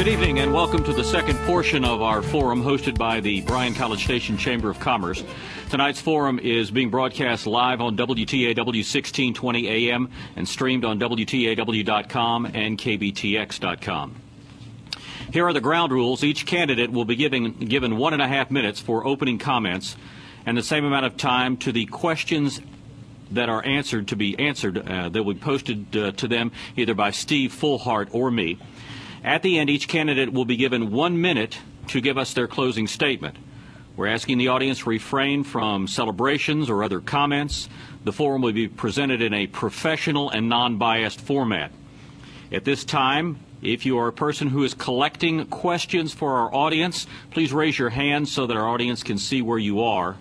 Good evening and welcome to the second portion of our forum hosted by the Bryan College Station Chamber of Commerce. Tonight's forum is being broadcast live on WTAW 1620 AM and streamed on WTAW.com and KBTX.com. Here are the ground rules. Each candidate will be given 1.5 minutes for opening comments and the same amount of time to the questions that are answered to be answered that will be posted to them either by Steve Fullhart or me. At the end, each candidate will be given 1 minute to give us their closing statement. We're asking the audience to refrain from celebrations or other comments. The forum will be presented in a professional and non-biased format. At this time, if you are a person who is collecting questions for our audience, please raise your hand so that our audience can see where you are.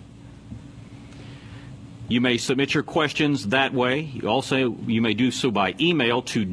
You may submit your questions that way. You may do so by email to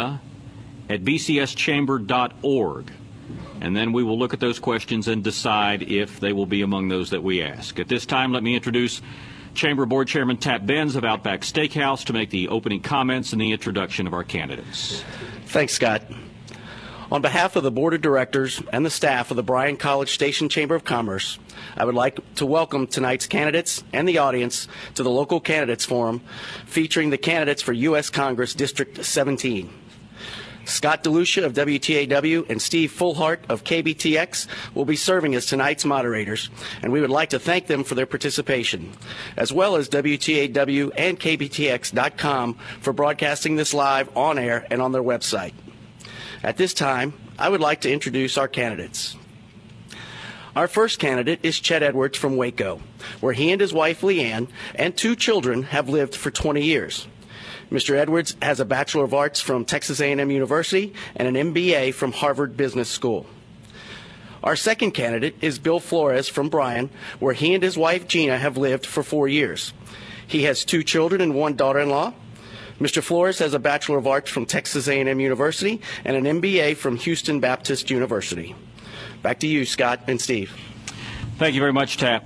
dina@bcschamber.org. And then we will look at those questions and decide if they will be among those that we ask. At this time, let me introduce Chamber Board Chairman Tap Benz of Outback Steakhouse to make the opening comments and the introduction of our candidates. Thanks, Scott. On behalf of the Board of Directors and the staff of the Bryan College Station Chamber of Commerce, I would like to welcome tonight's candidates and the audience to the Local Candidates Forum featuring the candidates for U.S. Congress District 17. Scott DeLucia of WTAW and Steve Fullhart of KBTX will be serving as tonight's moderators, and we would like to thank them for their participation, as well as WTAW and KBTX.com for broadcasting this live on air and on their website. At this time, I would like to introduce our candidates. Our first candidate is Chet Edwards from Waco, where he and his wife Leanne and 2 children have lived for 20 years. Mr. Edwards has a Bachelor of Arts from Texas A&M University and an MBA from Harvard Business School. Our second candidate is Bill Flores from Bryan, where he and his wife Gina have lived for 4 years. He has 2 children and 1 daughter-in-law. Mr. Flores has a Bachelor of Arts from Texas A&M University and an MBA from Houston Baptist University. Back to you, Scott and Steve. Thank you very much, Tap.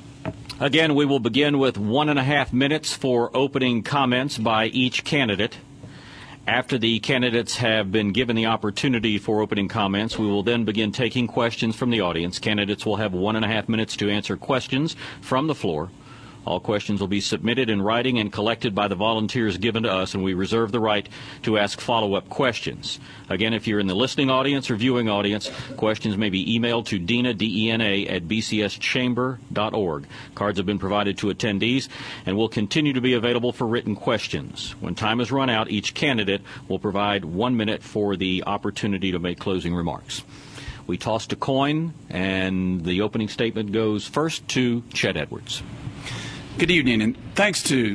Again, we will begin with 1.5 minutes for opening comments by each candidate. After the candidates have been given the opportunity for opening comments, we will then begin taking questions from the audience. Candidates will have 1.5 minutes to answer questions from the floor. All questions will be submitted in writing and collected by the volunteers given to us, and we reserve the right to ask follow-up questions. Again, if you're in the listening audience or viewing audience, questions may be emailed to Dina, D-E-N-A, at bcschamber.org. Cards have been provided to attendees and will continue to be available for written questions. When time is run out, each candidate will provide 1 minute for the opportunity to make closing remarks. We tossed a coin, and the opening statement goes first to Chet Edwards. Good evening, and thanks to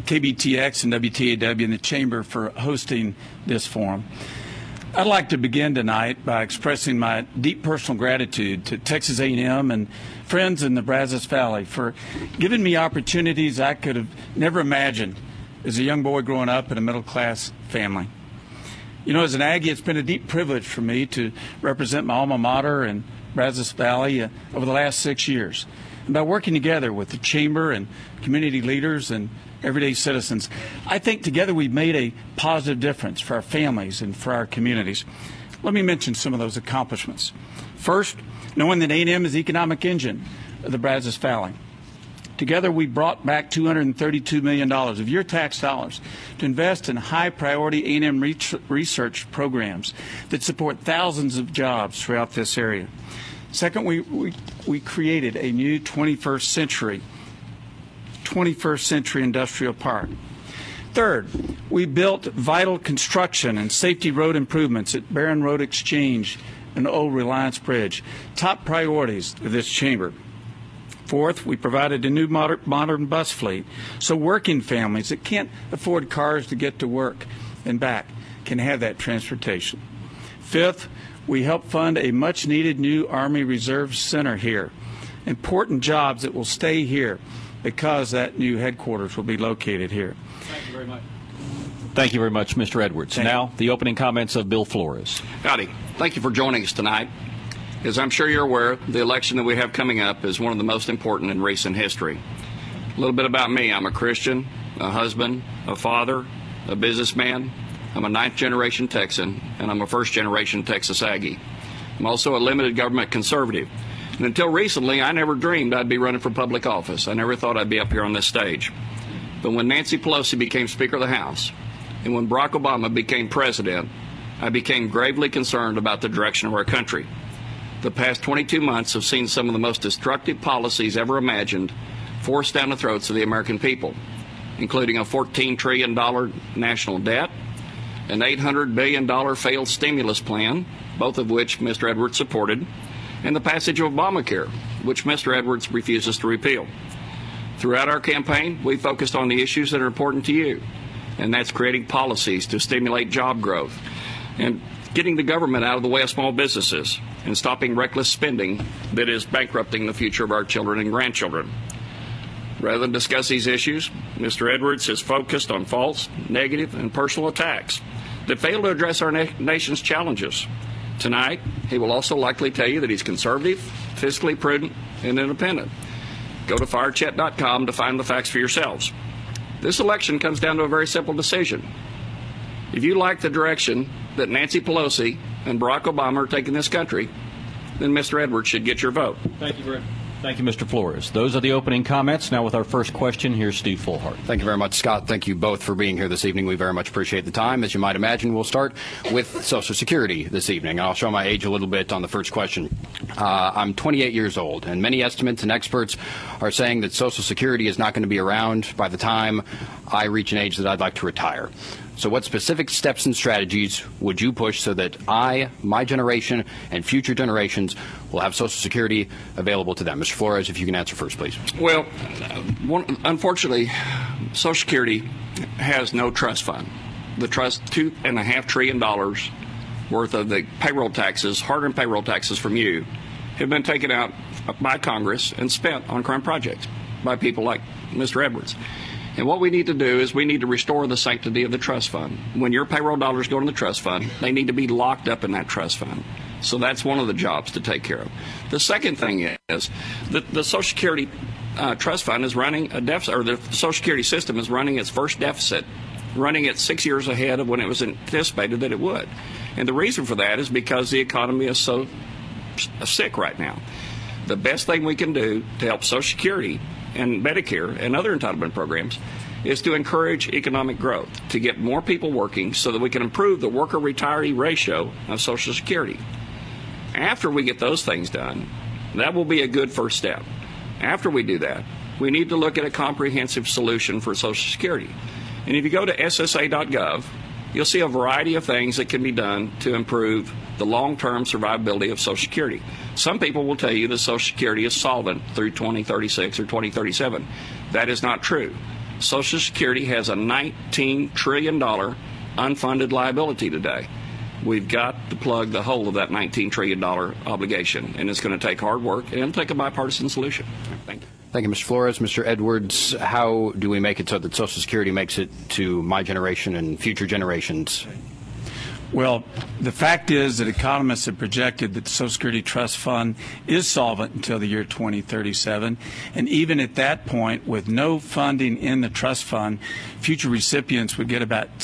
KBTX and WTAW and the Chamber for hosting this forum. I'd like to begin tonight by expressing my deep personal gratitude to Texas A&M and friends in the Brazos Valley for giving me opportunities I could have never imagined as a young boy growing up in a middle-class family. You know, as an Aggie, it's been a deep privilege for me to represent my alma mater in Brazos Valley over the last 6 years. And by working together with the Chamber and community leaders and everyday citizens, I think together we've made a positive difference for our families and for our communities. Let me mention some of those accomplishments. First, knowing that A&M is the economic engine of the Brazos Valley. Together, we brought back $232 million of your tax dollars to invest in high-priority A&M research programs that support thousands of jobs throughout this area. Second, we created a new 21st century industrial park. Third, we built vital construction and safety road improvements at Barron Road Exchange and Old Reliance Bridge, top priorities of this chamber. Fourth, we provided a new modern bus fleet so working families that can't afford cars to get to work and back can have that transportation. Fifth, we helped fund a much-needed new Army Reserve Center here. Important jobs that will stay here because that new headquarters will be located here. Thank you very much. Thank you very much, Mr. Edwards. Now, the opening comments of Bill Flores. Howdy. Thank you for joining us tonight. As I'm sure you're aware, the election that we have coming up is one of the most important in recent history. A little bit about me. I'm a Christian, a husband, a father, a businessman. I'm a 9th-generation Texan, and I'm a 1st-generation Texas Aggie. I'm also a limited government conservative. And until recently, I never dreamed I'd be running for public office. I never thought I'd be up here on this stage. But when Nancy Pelosi became Speaker of the House, and when Barack Obama became president, I became gravely concerned about the direction of our country. The past 22 months have seen some of the most destructive policies ever imagined forced down the throats of the American people, including a $14 trillion national debt, an $800 billion failed stimulus plan, both of which Mr. Edwards supported, and the passage of Obamacare, which Mr. Edwards refuses to repeal. Throughout our campaign, we focused on the issues that are important to you, and that's creating policies to stimulate job growth and getting the government out of the way of small businesses and stopping reckless spending that is bankrupting the future of our children and grandchildren. Rather than discuss these issues, Mr. Edwards has focused on false, negative, and personal attacks that fail to address our nation's challenges. Tonight, he will also likely tell you that he's conservative, fiscally prudent, and independent. Go to firechat.com to find the facts for yourselves. This election comes down to a very simple decision. If you like the direction that Nancy Pelosi and Barack Obama are taking this country, then Mr. Edwards should get your vote. Thank you very much. Thank you, Mr. Flores. Those are the opening comments. Now with our first question, here's Steve Fulhart. Thank you very much, Scott. Thank you both for being here this evening. We very much appreciate the time. As you might imagine, we'll start with Social Security this evening. I'll show my age a little bit on the first question. I'm 28 years old, and many estimates and experts are saying that Social Security is not going to be around by the time I reach an age that I'd like to retire. So what specific steps and strategies would you push so that I, my generation, and future generations will have Social Security available to them? Mr. Flores, if you can answer first, please. Well, unfortunately, Social Security has no trust fund. The trust, $2.5 trillion worth of the payroll taxes, hard-earned payroll taxes from you, have been taken out by Congress and spent on current projects by people like Mr. Edwards. And what we need to do is we need to restore the sanctity of the trust fund. When your payroll dollars go in the trust fund, they need to be locked up in that trust fund. So that's one of the jobs to take care of. The second thing is that the Social Security trust fund is running a deficit, or the Social Security system is running its first deficit, running it 6 years ahead of when it was anticipated that it would. And the reason for that is because the economy is so sick right now. The best thing we can do to help Social Security and Medicare and other entitlement programs is to encourage economic growth, to get more people working so that we can improve the worker-retiree ratio of Social Security. After we get those things done, that will be a good first step. After we do that, we need to look at a comprehensive solution for Social Security. And if you go to SSA.gov, you'll see a variety of things that can be done to improve the long-term survivability of Social Security. Some people will tell you that Social Security is solvent through 2036 or 2037. That is not true. Social Security has a $19 trillion unfunded liability today. We've got to plug the hole of that $19 trillion obligation, and it's going to take hard work, and it'll take a bipartisan solution. Thank you. Thank you, Mr. Flores. Mr. Edwards, how do we make it so that Social Security makes it to my generation and future generations? Well, the fact is that economists have projected that the Social Security Trust Fund is solvent until the year 2037. And even at that point, with no funding in the trust fund, future recipients would get about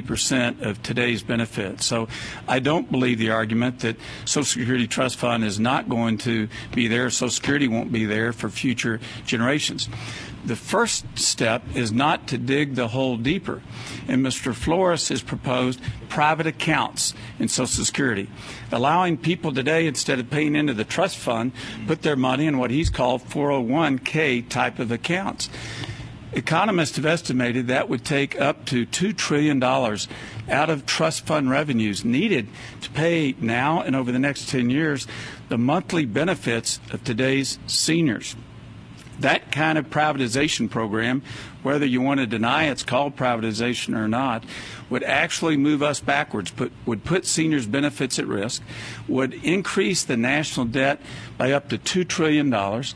70% of today's benefits. So I don't believe the argument that Social Security Trust Fund is not going to be there. Social Security won't be there for future generations. The first step is not to dig the hole deeper. And Mr. Flores has proposed private accounts in Social Security, allowing people today, instead of paying into the trust fund, put their money in what he's called 401k type of accounts. Economists have estimated that would take up to $2 trillion out of trust fund revenues needed to pay now and over the next 10 years the monthly benefits of today's seniors. That kind of privatization program, whether you want to deny it's called privatization or not, would actually move us backwards, would put seniors' benefits at risk, would increase the national debt by up to $2 trillion,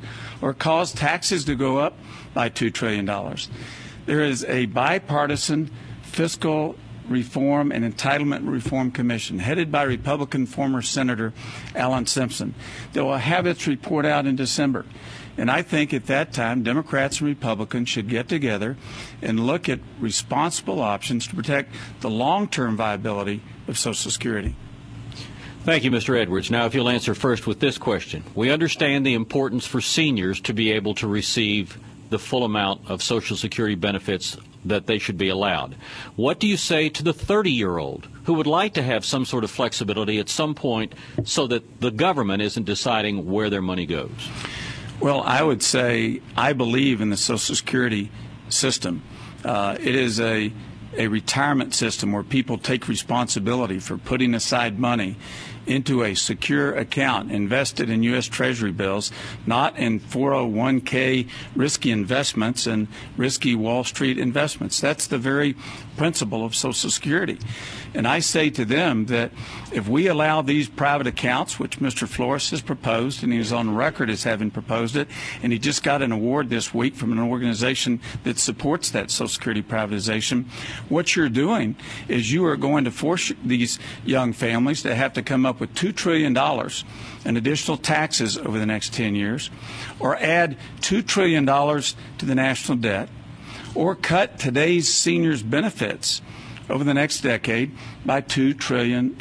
or cause taxes to go up by $2 trillion. There is a bipartisan fiscal Reform and Entitlement Reform Commission, headed by Republican former Senator Alan Simpson, that will have its report out in December. And I think at that time, Democrats and Republicans should get together and look at responsible options to protect the long-term viability of Social Security. Thank you, Mr. Edwards. Now, if you'll answer first with this question. We understand the importance for seniors to be able to receive the full amount of Social Security benefits that they should be allowed. What do you say to the 30-year-old who would like to have some sort of flexibility at some point so that the government isn't deciding where their money goes? Well, I would say I believe in the Social Security system. It is a retirement system where people take responsibility for putting aside money into a secure account invested in U.S. Treasury bills, not in 401k risky investments and risky Wall Street investments. That's the very principle of Social Security. And I say to them that if we allow these private accounts, which Mr. Flores has proposed, and he is on record as having proposed it, and he just got an award this week from an organization that supports that Social Security privatization, what you're doing is you are going to force these young families to have to come up with $2 trillion in additional taxes over the next 10 years, or add $2 trillion to the national debt, or cut today's seniors' benefits over the next decade by $2 trillion.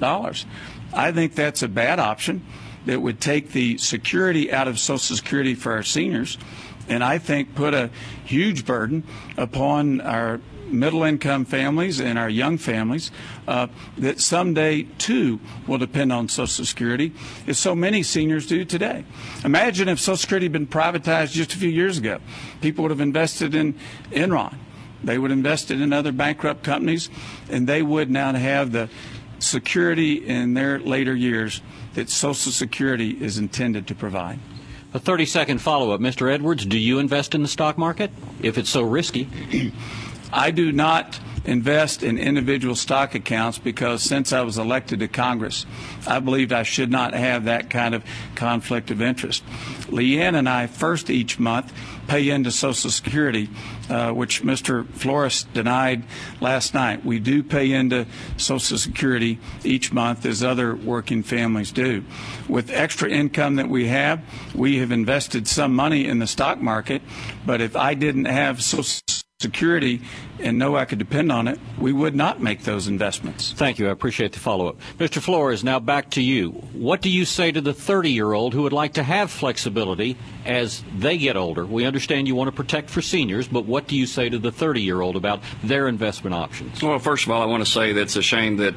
I think that's a bad option that would take the security out of Social Security for our seniors, and I think put a huge burden upon our middle-income families and our young families that someday, too, will depend on Social Security, as so many seniors do today. Imagine if Social Security had been privatized just a few years ago. People would have invested in Enron. They would have invested in other bankrupt companies, and they would now have the security in their later years that Social Security is intended to provide. A 30-second follow-up. Mr. Edwards, do you invest in the stock market if it's so risky? I do not invest in individual stock accounts because since I was elected to Congress, I believed I should not have that kind of conflict of interest. Leanne and I first each month pay into Social Security, which Mr. Flores denied last night. We do pay into Social Security each month as other working families do. With extra income that we have invested some money in the stock market, but if I didn't have Social Security and know I could depend on it, we would not make those investments. Thank you. I appreciate the follow-up. Mr. Flores, now back to you. What do you say to the 30-year-old who would like to have flexibility as they get older? We understand you want to protect for seniors, but what do you say to the 30-year-old about their investment options? Well, first of all, I want to say that it's a shame that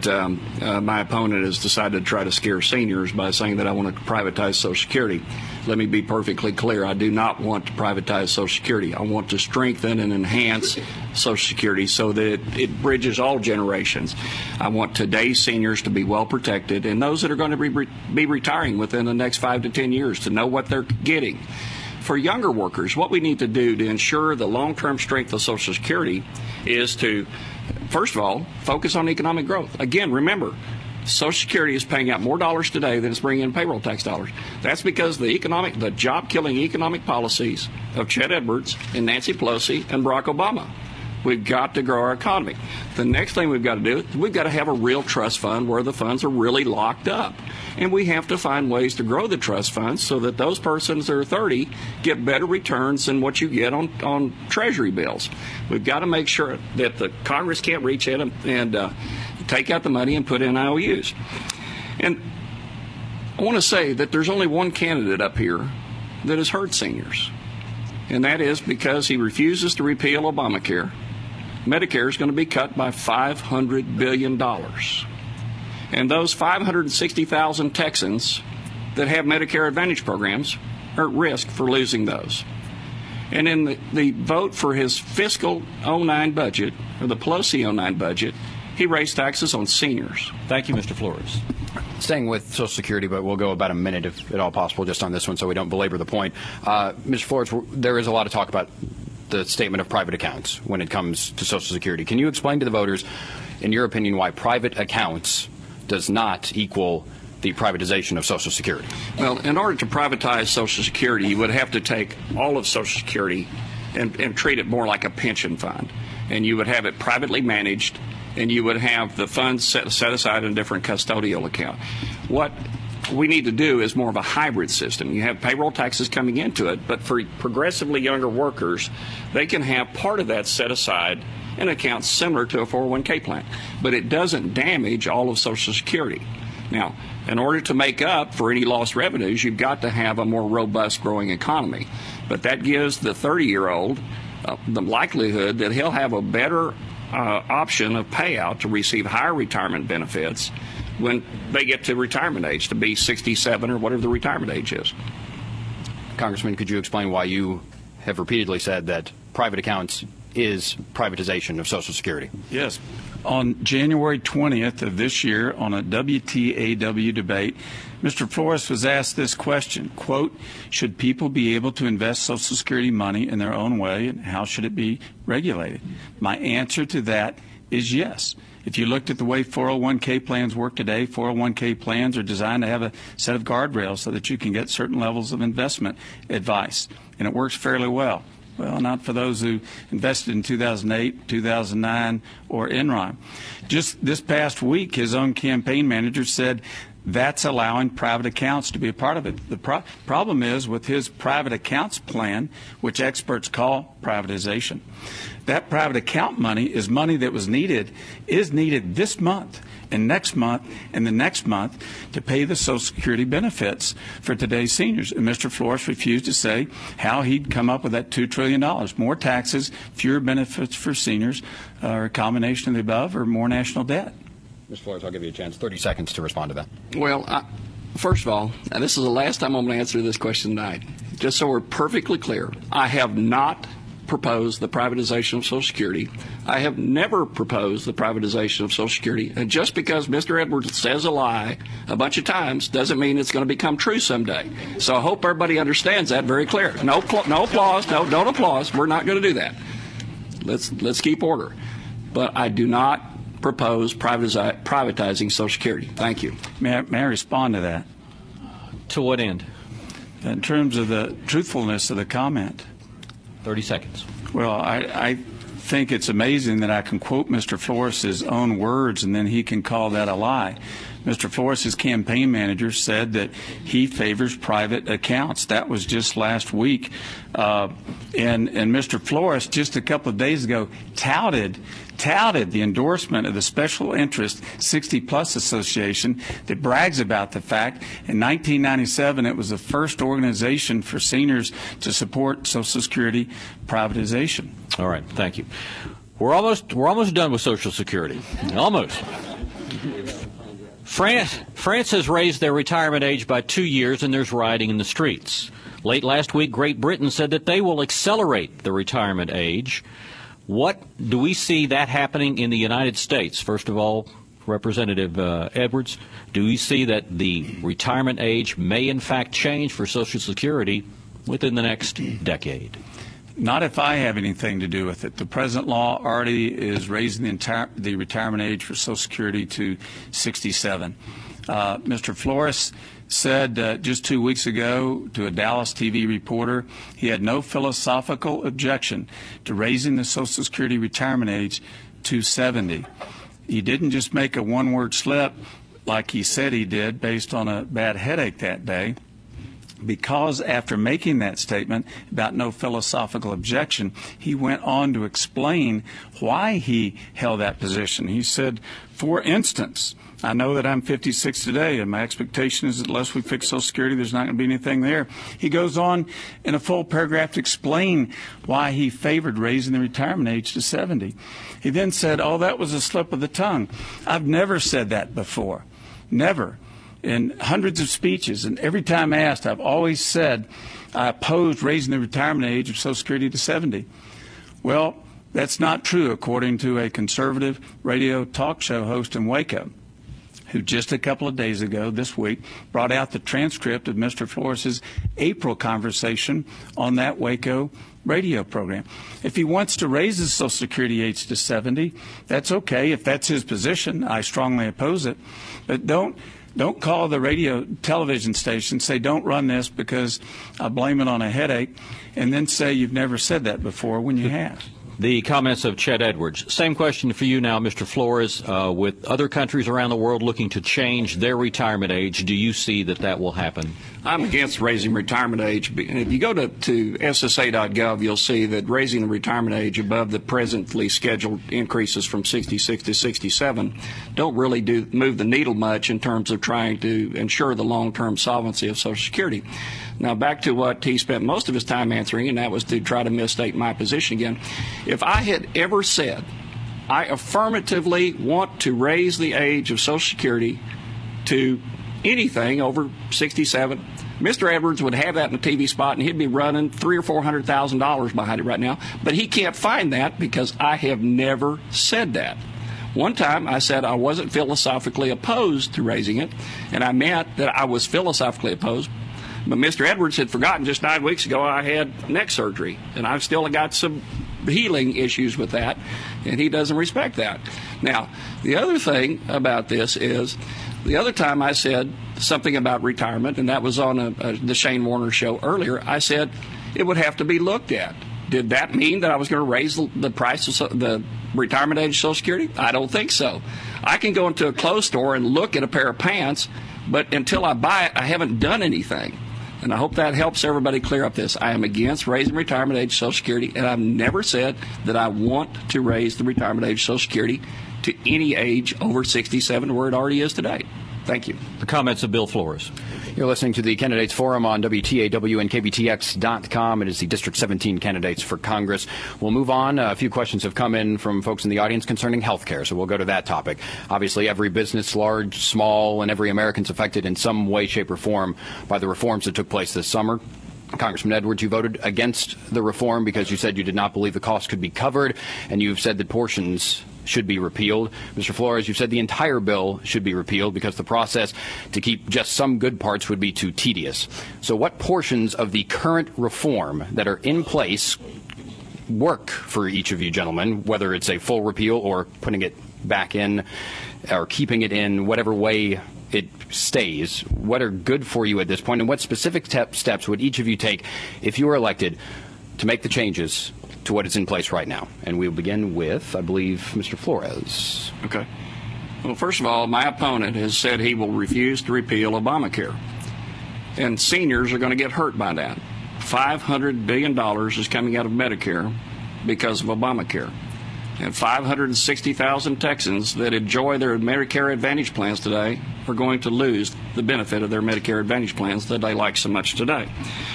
my opponent has decided to try to scare seniors by saying that I want to privatize Social Security. Let me be perfectly clear. I do not want to privatize Social Security. I want to strengthen and enhance Social Security so that it bridges all generations. I want today's seniors to be well protected and those that are going to be retiring within the next 5 to 10 years to know what they're getting. For younger workers, what we need to do to ensure the long-term strength of Social Security is to, first of all, focus on economic growth. Again, remember, Social Security is paying out more dollars today than it's bringing in payroll tax dollars. That's because the job-killing economic policies of Chet Edwards and Nancy Pelosi and Barack Obama. We've got to grow our economy. The next thing we've got to do is we've got to have a real trust fund where the funds are really locked up. And we have to find ways to grow the trust funds so that those persons that are 30 get better returns than what you get on Treasury bills. We've got to make sure that the Congress can't reach in and take out the money and put in IOUs. And I want to say that there's only one candidate up here that has hurt seniors, and that is because he refuses to repeal Obamacare. Medicare is going to be cut by $500 billion. And those 560,000 Texans that have Medicare Advantage programs are at risk for losing those. And in the vote for his fiscal 09 budget, or the Pelosi 09 budget, he raised taxes on seniors. Thank you, Mr. Flores. Staying with Social Security, but we'll go about a minute, if at all possible, just on this one so we don't belabor the point. Mr. Flores, there is a lot of talk about the statement of private accounts when it comes to Social Security. Can you explain to the voters, in your opinion, why private accounts does not equal the privatization of Social Security? Well, in order to privatize Social Security, you would have to take all of Social Security and treat it more like a pension fund. And you would have it privately managed, and you would have the funds set aside in a different custodial account. What we need to do is more of a hybrid system. You have payroll taxes coming into it, but for progressively younger workers, they can have part of that set aside in accounts similar to a 401k plan. But it doesn't damage all of Social Security. Now, in order to make up for any lost revenues, you've got to have a more robust growing economy. But that gives the 30-year-old the likelihood that he'll have a better option of payout to receive higher retirement benefits when they get to retirement age, to be 67 or whatever the retirement age is. Congressman, could you explain why you have repeatedly said that private accounts is privatization of Social Security? Yes. On January 20th of this year, on a WTAW debate, Mr. Flores was asked this question, quote, should people be able to invest Social Security money in their own way, and how should it be regulated? My answer to that is yes. If you looked at the way 401k plans work today, 401k plans are designed to have a set of guardrails so that you can get certain levels of investment advice, and it works fairly well. Well, not for those who invested in 2008, 2009, or Enron. Just this past week, his own campaign manager said that's allowing private accounts to be a part of it. The problem is with his private accounts plan, which experts call privatization, that private account money is money that is needed this month and next month and the next month to pay the Social Security benefits for today's seniors. And Mr. Flores refused to say how he'd come up with that $2 trillion. More taxes, fewer benefits for seniors, or a combination of the above, or more national debt. Mr. Flores, I'll give you a chance, 30 seconds to respond to that. Well, first of all, and this is the last time I'm going to answer this question tonight, just so we're perfectly clear, I have not proposed the privatization of Social Security. I have never proposed the privatization of Social Security. And just because Mr. Edwards says a lie a bunch of times doesn't mean it's going to become true someday. So I hope everybody understands that very clear. No applause. No, don't applause. We're not going to do that. Let's keep order. But I do not propose privatizing Social Security. Thank you. May I respond to that? To what end? In terms of the truthfulness of the comment. 30 seconds. Well, I think it's amazing that I can quote Mr. Flores' own words and then he can call that a lie. Mr. Flores' campaign manager said that he favors private accounts. That was just last week. And Mr. Flores, just a couple of days ago, touted the endorsement of the Special Interest 60 Plus Association that brags about the fact in 1997 it was the first organization for seniors to support Social Security privatization. All right, thank you. We're almost done with Social Security. Almost. France has raised their retirement age by 2 years, and there's rioting in the streets. Late last week, Great Britain said that they will accelerate the retirement age. What do we see that happening in the United States? First of all, Representative Edwards, do we see that the retirement age may in fact change for Social Security within the next decade? Not if I have anything to do with it. The present law already is raising the retirement age for Social Security to 67. Mr. Flores said just 2 weeks ago to a Dallas TV reporter he had no philosophical objection to raising the Social Security retirement age to 70. He didn't just make a one-word slip like he said he did based on a bad headache that day, because after making that statement about no philosophical objection, he went on to explain why he held that position. He said, for instance, I know that I'm 56 today, and my expectation is that unless we fix Social Security, there's not going to be anything there. He goes on in a full paragraph to explain why he favored raising the retirement age to 70. He then said, oh, that was a slip of the tongue. I've never said that before. Never. In hundreds of speeches, and every time asked, I've always said I opposed raising the retirement age of Social Security to 70. Well, that's not true, according to a conservative radio talk show host in Waco, who just a couple of days ago, this week, brought out the transcript of Mr. Flores' April conversation on that Waco radio program. If he wants to raise the Social Security age to 70, that's okay. If that's his position, I strongly oppose it. But don't call the radio television station, say don't run this because I blame it on a headache, and then say you've never said that before when you have. the comments of Chet Edwards. Same question for you now, Mr. Flores. With other countries around the world looking to change their retirement age, do you see that will happen? I'm against raising retirement age. If you go to SSA.gov, you'll see that raising the retirement age above the presently scheduled increases from 66 to 67 don't really move the needle much in terms of trying to ensure the long-term solvency of Social Security. Now, back to what he spent most of his time answering, and that was to try to misstate my position again. If I had ever said I affirmatively want to raise the age of Social Security to anything over 67, Mr. Edwards would have that in a TV spot, and he'd be running $300,000 or $400,000 behind it right now. But he can't find that because I have never said that. One time I said I wasn't philosophically opposed to raising it, and I meant that I was philosophically opposed. But Mr. Edwards had forgotten just 9 weeks ago I had neck surgery, and I've still got some healing issues with that, and he doesn't respect that. Now, the other thing about this is the other time I said something about retirement, and that was on the Shane Warner show earlier, I said it would have to be looked at. Did that mean that I was going to raise the price of the retirement age of Social Security? I don't think so. I can go into a clothes store and look at a pair of pants, but until I buy it, I haven't done anything. And I hope that helps everybody clear up this. I am against raising retirement age of Social Security, and I've never said that I want to raise the retirement age of Social Security to any age over 67 where it already is today. Thank you. The comments of Bill Flores. You're listening to the Candidates Forum on WTAW and KBTX.com. It is the District 17 candidates for Congress. We'll move on. A few questions have come in from folks in the audience concerning health care, so we'll go to that topic. Obviously, every business, large, small, and every American's affected in some way, shape, or form by the reforms that took place this summer. Congressman Edwards, you voted against the reform because you said you did not believe the cost could be covered, and you've said that portions should be repealed. Mr. Flores, you've said the entire bill should be repealed because the process to keep just some good parts would be too tedious. So what portions of the current reform that are in place work for each of you gentlemen, whether it's a full repeal or putting it back in or keeping it in whatever way it stays? What are good for you at this point, and what specific steps would each of you take if you were elected to make the changes to what is in place right now? And we'll begin with, I believe, Mr. Flores. Okay. Well, first of all, my opponent has said he will refuse to repeal Obamacare. And seniors are going to get hurt by that. $500 billion is coming out of Medicare because of Obamacare. And 560,000 Texans that enjoy their Medicare Advantage plans today are going to lose the benefit of their Medicare Advantage plans that they like so much today.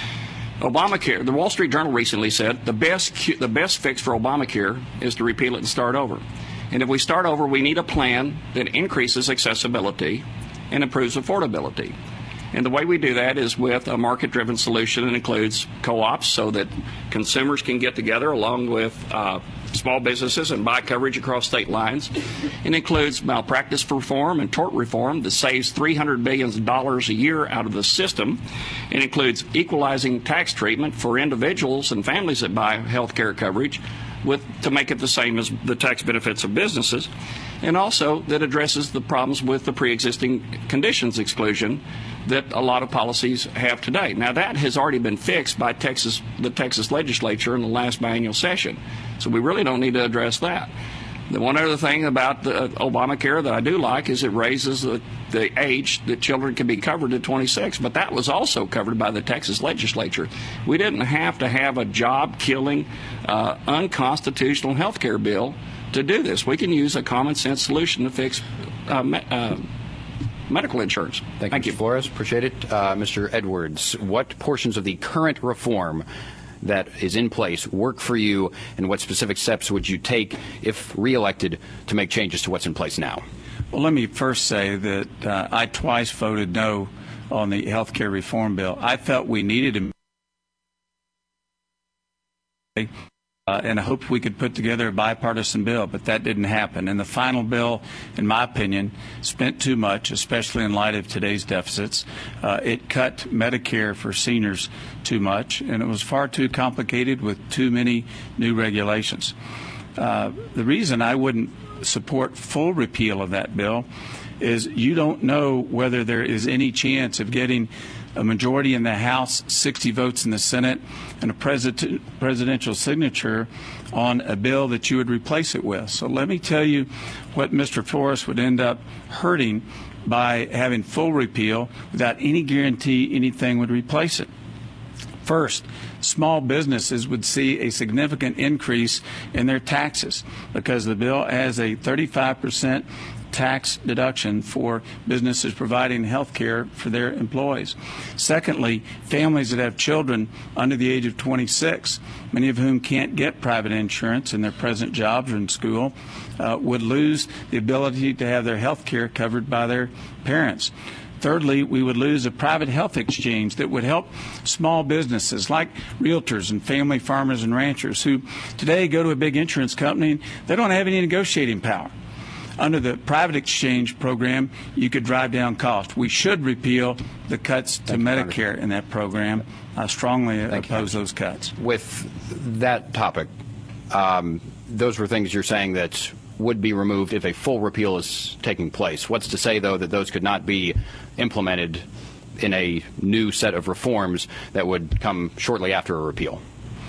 Obamacare, the Wall Street Journal recently said the best fix for Obamacare is to repeal it and start over. And if we start over, we need a plan that increases accessibility and improves affordability. And the way we do that is with a market-driven solution that includes co-ops so that consumers can get together along with small businesses and buy coverage across state lines. It includes malpractice reform and tort reform that saves $300 billion a year out of the system. It includes equalizing tax treatment for individuals and families that buy health care coverage to make it the same as the tax benefits of businesses, and also that addresses the problems with the pre-existing conditions exclusion that a lot of policies have today. Now, that has already been fixed by the Texas legislature in the last biennial session, so we really don't need to address that. The one other thing about the Obamacare that I do like is it raises the age that children can be covered at 26, but that was also covered by the Texas legislature. We didn't have to have a job-killing, unconstitutional health care bill to do this. We can use a common-sense solution to fix medical insurance. Thank you, Mr. Flores. Appreciate it. Mr. Edwards, what portions of the current reform that is in place work for you, and what specific steps would you take, if reelected, to make changes to what's in place now? Well, let me first say that I twice voted no on the health care reform bill. I felt we needed and I hoped we could put together a bipartisan bill, but that didn't happen. And the final bill, in my opinion, spent too much, especially in light of today's deficits. It cut Medicare for seniors too much, and it was far too complicated with too many new regulations. The reason I wouldn't support full repeal of that bill is you don't know whether there is any chance of getting a majority in the House, 60 votes in the Senate, and a presidential signature on a bill that you would replace it with. So let me tell you what Mr. Flores would end up hurting by having full repeal without any guarantee anything would replace it. First, small businesses would see a significant increase in their taxes because the bill has a 35% tax deduction for businesses providing health care for their employees. Secondly, families that have children under the age of 26, many of whom can't get private insurance in their present jobs or in school, would lose the ability to have their health care covered by their parents. Thirdly, we would lose a private health exchange that would help small businesses like realtors and family farmers and ranchers who today go to a big insurance company and they don't have any negotiating power. Under the private exchange program, you could drive down cost. We should repeal the cuts to Medicare in that program. I strongly oppose those cuts. With that topic, those were things you're saying that would be removed if a full repeal is taking place. What's to say, though, that those could not be implemented in a new set of reforms that would come shortly after a repeal?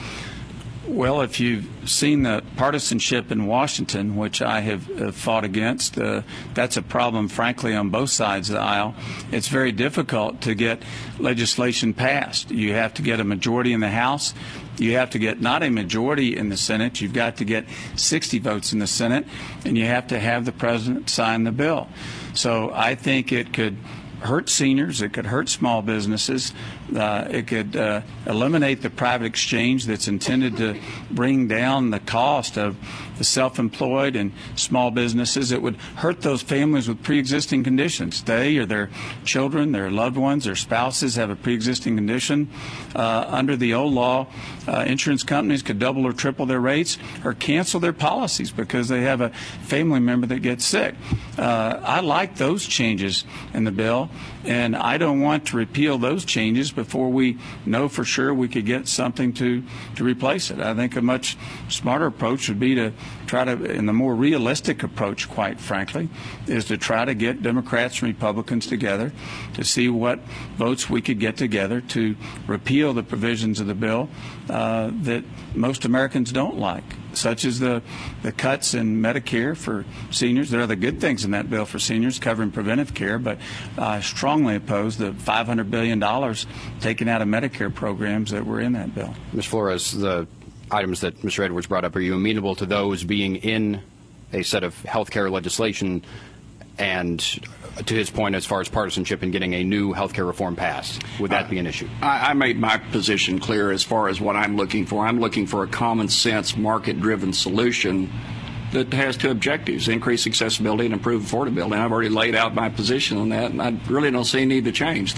Well, if you've seen the partisanship in Washington, which I have fought against, that's a problem, frankly, on both sides of the aisle. It's very difficult to get legislation passed. You have to get a majority in the House. You have to get not a majority in the Senate. You've got to get 60 votes in the Senate, and you have to have the president sign the bill. So I think it could hurt seniors. It could hurt small businesses. It could eliminate the private exchange that's intended to bring down the cost of the self-employed and small businesses. It would hurt those families with pre-existing conditions. They or their children, their loved ones, their spouses have a pre-existing condition. Under the old law, insurance companies could double or triple their rates or cancel their policies because they have a family member that gets sick. I like those changes in the bill, and I don't want to repeal those changes before we know for sure we could get something to replace it. I think a much smarter approach would be to try to, and the more realistic approach, quite frankly, is to try to get Democrats and Republicans together to see what votes we could get together to repeal the provisions of the bill that most Americans don't like, such as the cuts in Medicare for seniors. There are other good things in that bill for seniors covering preventive care, but I strongly oppose the $500 billion taken out of Medicare programs that were in that bill. Ms. Flores, the items that Mr. Edwards brought up, are you amenable to those being in a set of health care legislation and, to his point, as far as partisanship and getting a new health care reform passed? Would that be an issue? I made my position clear as far as what I'm looking for. I'm looking for a common sense, market-driven solution that has two objectives: increase accessibility and improve affordability. And I've already laid out my position on that, and I really don't see a need to change.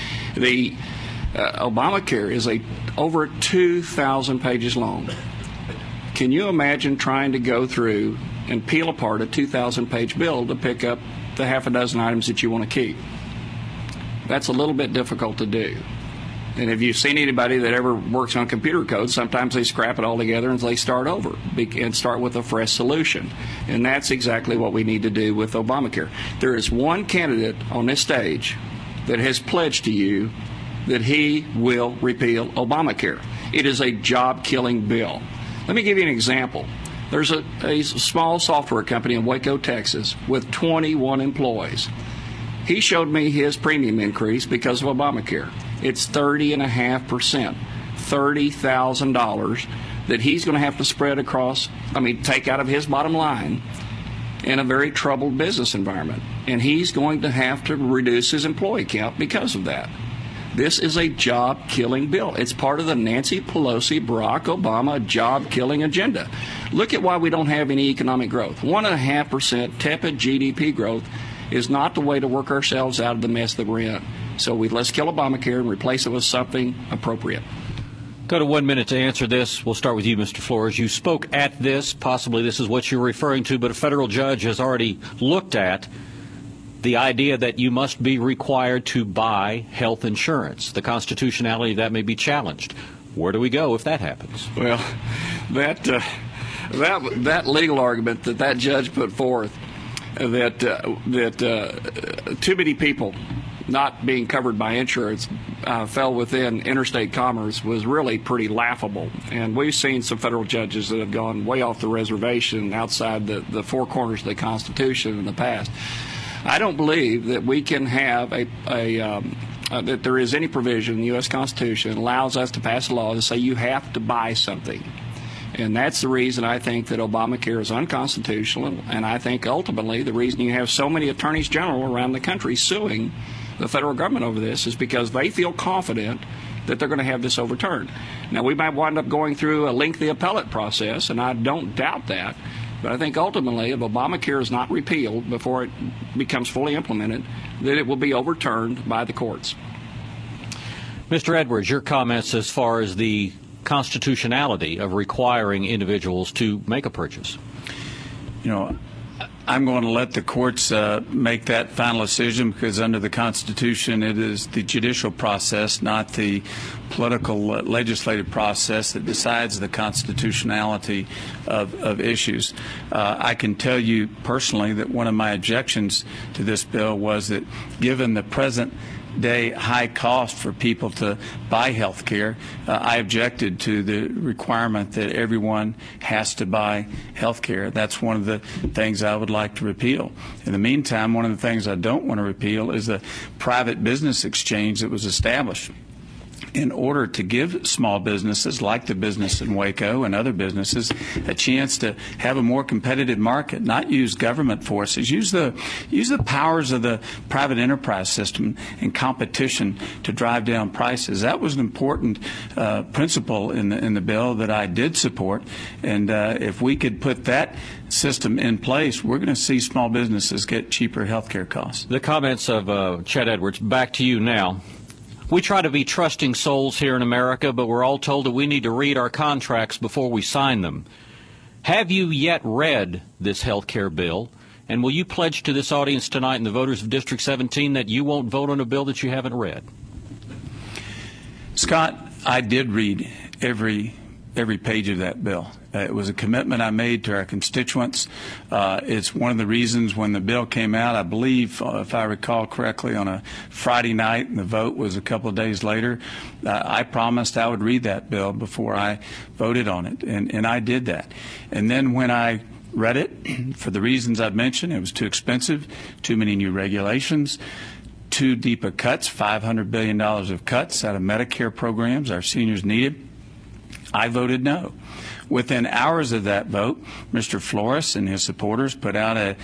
Obamacare is over 2,000 pages long. Can you imagine trying to go through and peel apart a 2,000-page bill to pick up the half a dozen items that you want to keep? That's a little bit difficult to do. And if you've seen anybody that ever works on computer code, sometimes they scrap it all together and they start over and start with a fresh solution. And that's exactly what we need to do with Obamacare. There is one candidate on this stage that has pledged to you that he will repeal Obamacare. It is a job-killing bill. Let me give you an example. There's a small software company in Waco, Texas, with 21 employees. He showed me his premium increase because of Obamacare. It's 30.5%, $30,000 that he's going to have to spread across, take out of his bottom line in a very troubled business environment. And he's going to have to reduce his employee count because of that. This is a job-killing bill. It's part of the Nancy Pelosi, Barack Obama job-killing agenda. Look at why we don't have any economic growth. 1.5% tepid GDP growth is not the way to work ourselves out of the mess that we're in. So let's kill Obamacare and replace it with something appropriate. Go to 1 minute to answer this. We'll start with you, Mr. Flores. You spoke at this. Possibly this is what you're referring to, but a federal judge has already looked at the idea that you must be required to buy health insurance. The constitutionality of that may be challenged. Where do we go if that happens? Well, that legal argument that judge put forth, that too many people not being covered by insurance fell within interstate commerce was really pretty laughable. And we've seen some federal judges that have gone way off the reservation outside the four corners of the Constitution in the past. I don't believe that we can have that there is any provision in the U.S. Constitution that allows us to pass a law to say you have to buy something. And that's the reason I think that Obamacare is unconstitutional, and I think ultimately the reason you have so many attorneys general around the country suing the federal government over this is because they feel confident that they're going to have this overturned. Now, we might wind up going through a lengthy appellate process, and I don't doubt that, but I think ultimately if Obamacare is not repealed before it becomes fully implemented, that it will be overturned by the courts. Mr. Edwards, your comments as far as the constitutionality of requiring individuals to make a purchase? You know, I'm going to let the courts make that final decision, because under the Constitution it is the judicial process, not the political legislative process, that decides the constitutionality of issues. I can tell you personally that one of my objections to this bill was that, given the present day high cost for people to buy health care, I objected to the requirement that everyone has to buy health care. That's one of the things I would like to repeal. In the meantime, one of the things I don't want to repeal is the private business exchange that was established in order to give small businesses like the business in Waco and other businesses a chance to have a more competitive market, not use government forces, use the powers of the private enterprise system and competition to drive down prices. That was an important principle in the bill that I did support, and if we could put that system in place, we're going to see small businesses get cheaper health care costs. The comments of Chet Edwards. Back to you now. We try to be trusting souls here in America, but we're all told that we need to read our contracts before we sign them. Have you yet read this health care bill? And will you pledge to this audience tonight and the voters of District 17 that you won't vote on a bill that you haven't read? Scott, I did read every page of that bill. It was a commitment I made to our constituents. It's one of the reasons when the bill came out, I believe, if I recall correctly, on a Friday night, and the vote was a couple of days later, I promised I would read that bill before I voted on it, and I did that. And then when I read it, for the reasons I've mentioned, it was too expensive, too many new regulations, too deep of cuts, $500 billion of cuts out of Medicare programs our seniors needed, I voted no. Within hours of that vote, Mr. Flores and his supporters put out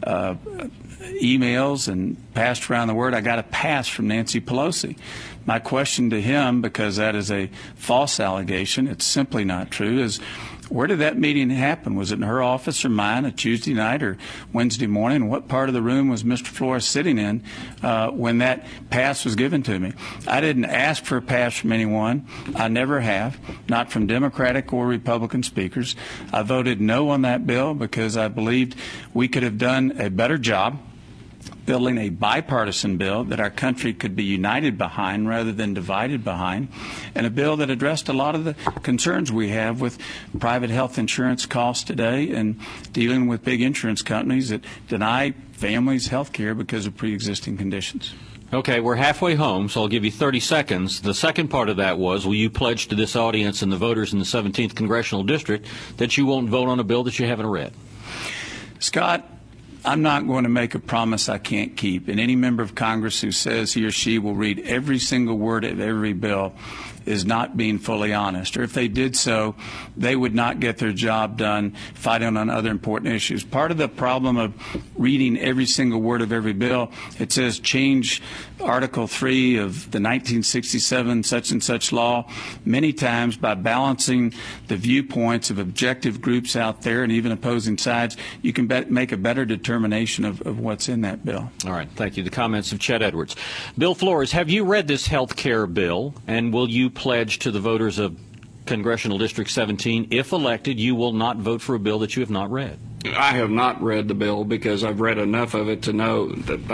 emails and passed around the word, I got a pass from Nancy Pelosi. My question to him, because that is a false allegation, it's simply not true, is where did that meeting happen? Was it in her office or mine, a Tuesday night or Wednesday morning? What part of the room was Mr. Flores sitting in when that pass was given to me? I didn't ask for a pass from anyone. I never have, not from Democratic or Republican speakers. I voted no on that bill because I believed we could have done a better job building a bipartisan bill that our country could be united behind rather than divided behind, and a bill that addressed a lot of the concerns we have with private health insurance costs today and dealing with big insurance companies that deny families health care because of pre-existing conditions. Okay, we're halfway home, so I'll give you 30 seconds. The second part of that was, will you pledge to this audience and the voters in the 17th Congressional District that you won't vote on a bill that you haven't read? Scott, I'm not going to make a promise I can't keep, and any member of Congress who says he or she will read every single word of every bill is not being fully honest. Or if they did so, they would not get their job done fighting on other important issues. Part of the problem of reading every single word of every bill, it says change Article 3 of the 1967 such and such law. Many times by balancing the viewpoints of objective groups out there and even opposing sides, you can make a better determination of what's in that bill. All right. Thank you. The comments of Chet Edwards. Bill Flores, have you read this health care bill, and will you pledge to the voters of Congressional District 17, if elected, you will not vote for a bill that you have not read? I have not read the bill because I've read enough of it to know that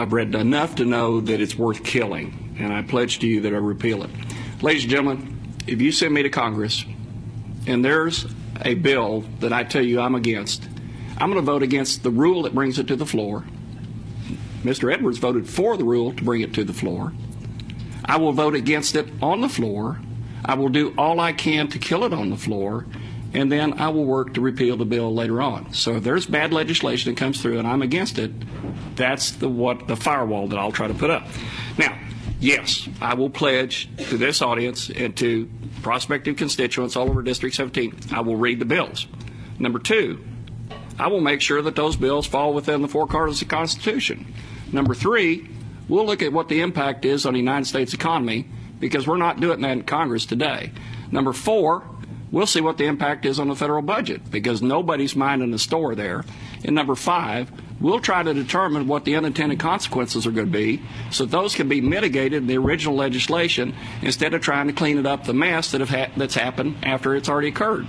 that it's worth killing, and I pledge to you that I repeal it. Ladies and gentlemen, if you send me to Congress and there's a bill that I tell you I'm against, I'm going to vote against the rule that brings it to the floor, Mr. Edwards voted for the rule to bring it to the floor. I will vote against it on the floor. I will do all I can to kill it on the floor, and then I will work to repeal the bill later on. So if there's bad legislation that comes through and I'm against it, that's the firewall that I'll try to put up. Now, yes, I will pledge to this audience and to prospective constituents all over District 17, I will read the bills. Number two, I will make sure that those bills fall within the four corners of the Constitution. Number three, we'll look at what the impact is on the United States economy, because we're not doing that in Congress today. Number four, we'll see what the impact is on the federal budget, because nobody's minding the store there. And number five, we'll try to determine what the unintended consequences are going to be, so those can be mitigated in the original legislation instead of trying to clean it up the mess that's happened after it's already occurred.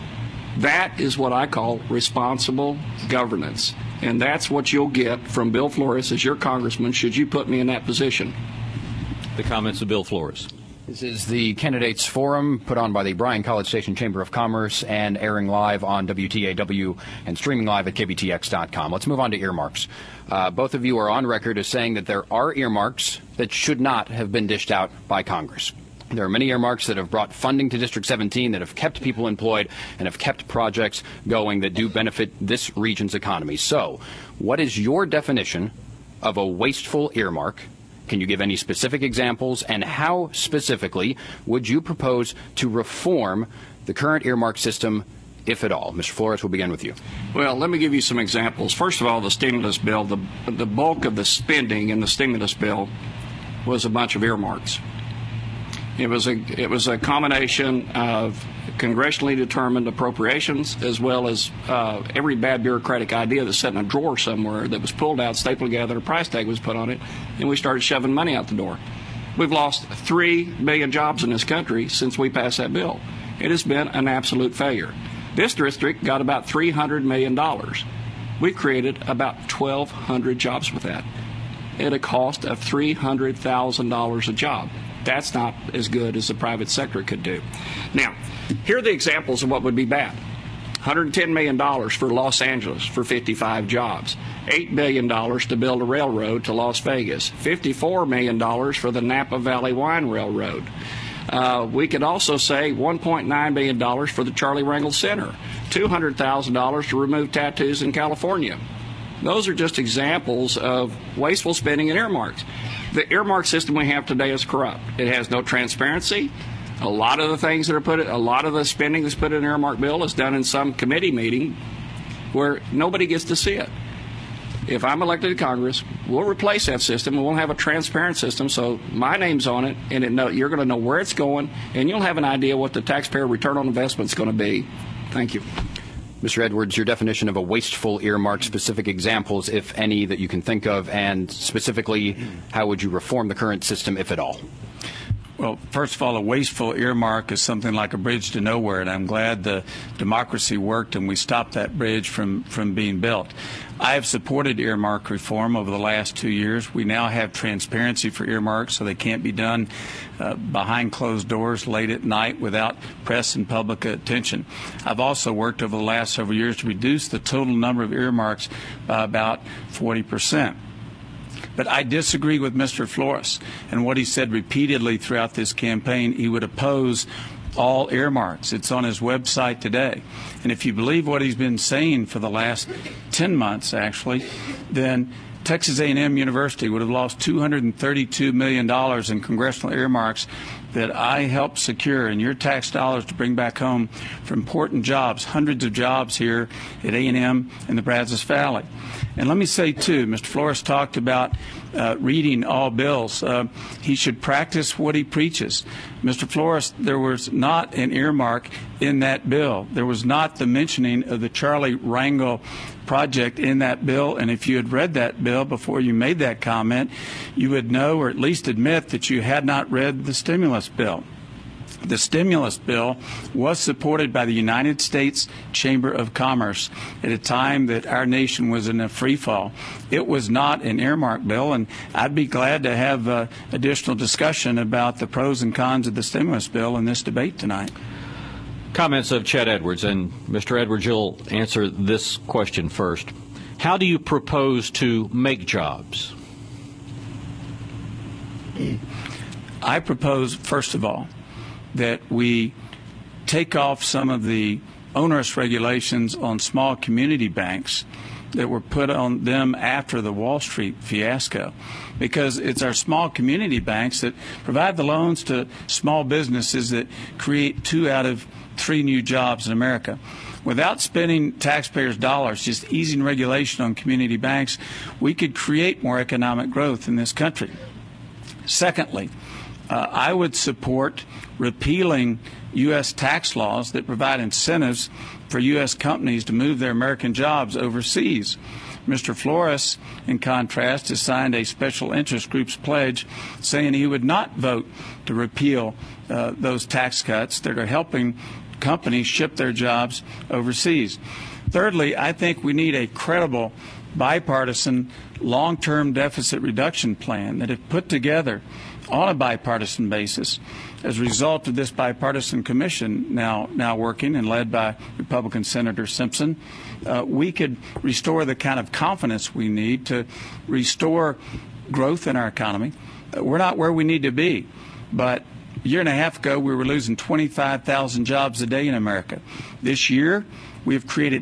That is what I call responsible governance. And that's what you'll get from Bill Flores as your congressman should you put me in that position. The comments of Bill Flores. This is the Candidates Forum put on by the Bryan College Station Chamber of Commerce and airing live on WTAW and streaming live at KBTX.com. Let's move on to earmarks. Both of you are on record as saying that there are earmarks that should not have been dished out by Congress. There are many earmarks that have brought funding to District 17 that have kept people employed and have kept projects going that do benefit this region's economy. So, what is your definition of a wasteful earmark? Can you give any specific examples, and how specifically would you propose to reform the current earmark system, if at all? Mr. Flores, we'll begin with you. Well, let me give you some examples. First of all, the stimulus bill, the bulk of the spending in the stimulus bill was a bunch of earmarks. It was a combination of congressionally determined appropriations as well as every bad bureaucratic idea that's sat in a drawer somewhere that was pulled out, stapled together, a price tag was put on it, and we started shoving money out the door. We've lost 3 million jobs in this country since we passed that bill. It has been an absolute failure. This district got about $300 million. We created about 1,200 jobs with that at a cost of $300,000 a job. That's not as good as the private sector could do. Now, here are the examples of what would be bad. $110 million for Los Angeles for 55 jobs. $8 billion to build a railroad to Las Vegas. $54 million for the Napa Valley Wine Railroad. We could also say $1.9 billion for the Charlie Rangel Center. $200,000 to remove tattoos in California. Those are just examples of wasteful spending and earmarks. The earmark system we have today is corrupt. It has no transparency. A lot of the things that are a lot of the spending that's put in an earmark bill is done in some committee meeting where nobody gets to see it. If I'm elected to Congress, we'll replace that system and we'll have a transparent system so my name's on it and you're going to know where it's going and you'll have an idea what the taxpayer return on investment is going to be. Thank you. Mr. Edwards, your definition of a wasteful earmark, specific examples, if any, that you can think of, and specifically, how would you reform the current system, if at all? Well, first of all, a wasteful earmark is something like a bridge to nowhere, and I'm glad the democracy worked and we stopped that bridge from being built. I have supported earmark reform over the last 2 years. We now have transparency for earmarks, so they can't be done behind closed doors late at night without press and public attention. I've also worked over the last several years to reduce the total number of earmarks by about 40%. But I disagree with Mr. Flores and what he said repeatedly throughout this campaign. He would oppose all earmarks. It's on his website today. And if you believe what he's been saying for the last 10 months, actually, then Texas A&M University would have lost $232 million in congressional earmarks that I helped secure in your tax dollars to bring back home for important jobs, hundreds of jobs here at A&M and the Brazos Valley. And let me say, too, Mr. Flores talked about reading all bills. He should practice what he preaches. Mr. Flores, there was not an earmark in that bill. There was not the mentioning of the Charlie Rangel project in that bill, and if you had read that bill before you made that comment, you would know, or at least admit, that you had not read the stimulus bill. The stimulus bill was supported by the United States Chamber of Commerce at a time that our nation was in a free fall. It was not an earmark bill, and I'd be glad to have additional discussion about the pros and cons of the stimulus bill in this debate tonight. Comments of Chet Edwards. And Mr. Edwards, you'll answer this question first. How do you propose to make jobs? I propose, first of all, that we take off some of the onerous regulations on small community banks that were put on them after the Wall Street fiasco, because it's our small community banks that provide the loans to small businesses that create 2 out of 3 new jobs in America. Without spending taxpayers' dollars, just easing regulation on community banks, we could create more economic growth in this country. Secondly, I would support repealing U.S. tax laws that provide incentives for U.S. companies to move their American jobs overseas. Mr. Flores, in contrast, has signed a special interest group's pledge saying he would not vote to repeal those tax cuts that are helping companies ship their jobs overseas. Thirdly, I think we need a credible bipartisan long-term deficit reduction plan that, if put together on a bipartisan basis, as a result of this bipartisan commission now working and led by Republican Senator Simpson, we could restore the kind of confidence we need to restore growth in our economy. We're not where we need to be, but a year and a half ago we were losing 25,000 jobs a day in America. This year we have created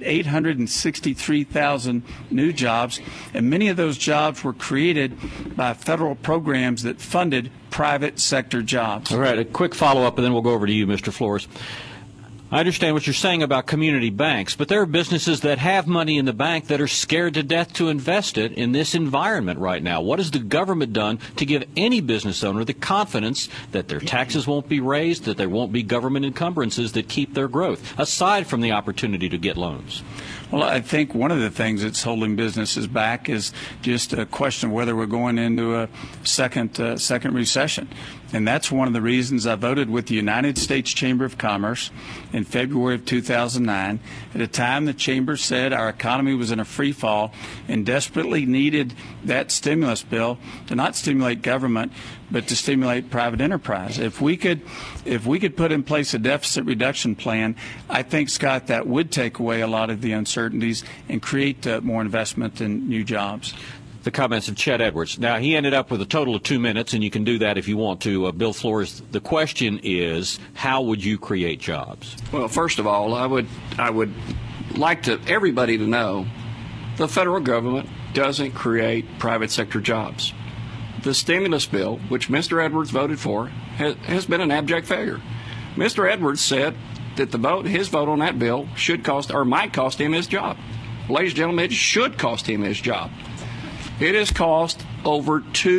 863,000 new jobs, and many of those jobs were created by federal programs that funded private sector jobs. All right, a quick follow-up, and then we'll go over to you, Mr. Flores. I understand what you're saying about community banks, but there are businesses that have money in the bank that are scared to death to invest it in this environment right now. What has the government done to give any business owner the confidence that their taxes won't be raised, that there won't be government encumbrances that keep their growth, aside from the opportunity to get loans? Well, I think one of the things that's holding businesses back is just a question of whether we're going into a second recession. And that's one of the reasons I voted with the United States Chamber of Commerce in February of 2009, at a time the Chamber said our economy was in a free fall and desperately needed that stimulus bill to not stimulate government, but to stimulate private enterprise. If we could put in place a deficit reduction plan, I think, Scott, that would take away a lot of the uncertainties and create more investment in new jobs. The comments of Chet Edwards. Now, he ended up with a total of 2 minutes, and you can do that if you want to. Bill Flores, the question is, how would you create jobs? Well, first of all, I would like everybody to know the federal government doesn't create private sector jobs. The stimulus bill, which Mr. Edwards voted for, has been an abject failure. Mr. Edwards said that his vote on that bill should cost, or might cost him his job. Ladies and gentlemen, it should cost him his job. It has cost over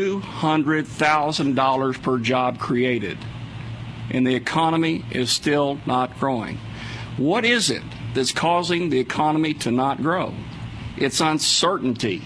$200,000 per job created, and the economy is still not growing. What is it that's causing the economy to not grow? It's uncertainty.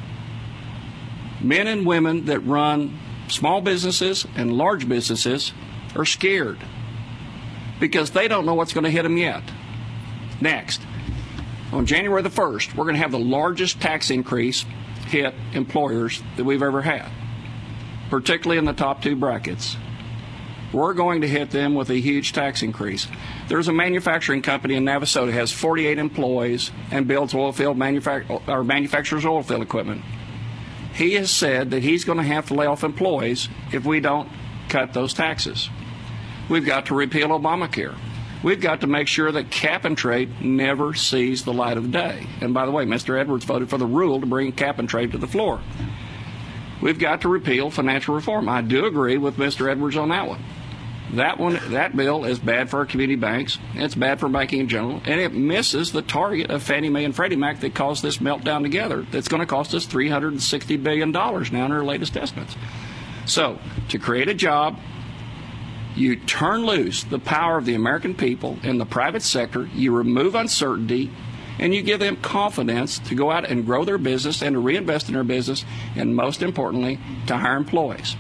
Men and women that run small businesses and large businesses are scared because they don't know what's going to hit them yet. Next, on January the 1st, we're going to have the largest tax increase hit employers that we've ever had, particularly in the top 2 brackets. We're going to hit them with a huge tax increase. There's a manufacturing company in Navasota that has 48 employees and builds manufactures oil field equipment. He has said that he's going to have to lay off employees if we don't cut those taxes. We've got to repeal Obamacare. We've got to make sure that cap and trade never sees the light of day. And by the way, Mr. Edwards voted for the rule to bring cap and trade to the floor. We've got to repeal financial reform. I do agree with Mr. Edwards on that one. That bill is bad for our community banks. It's bad for banking in general, and it misses the target of Fannie Mae and Freddie Mac that caused this meltdown together. That's going to cost us $360 billion now in our latest estimates. So, to create a job, you turn loose the power of the American people in the private sector, you remove uncertainty, and you give them confidence to go out and grow their business and to reinvest in their business, and most importantly, to hire employees.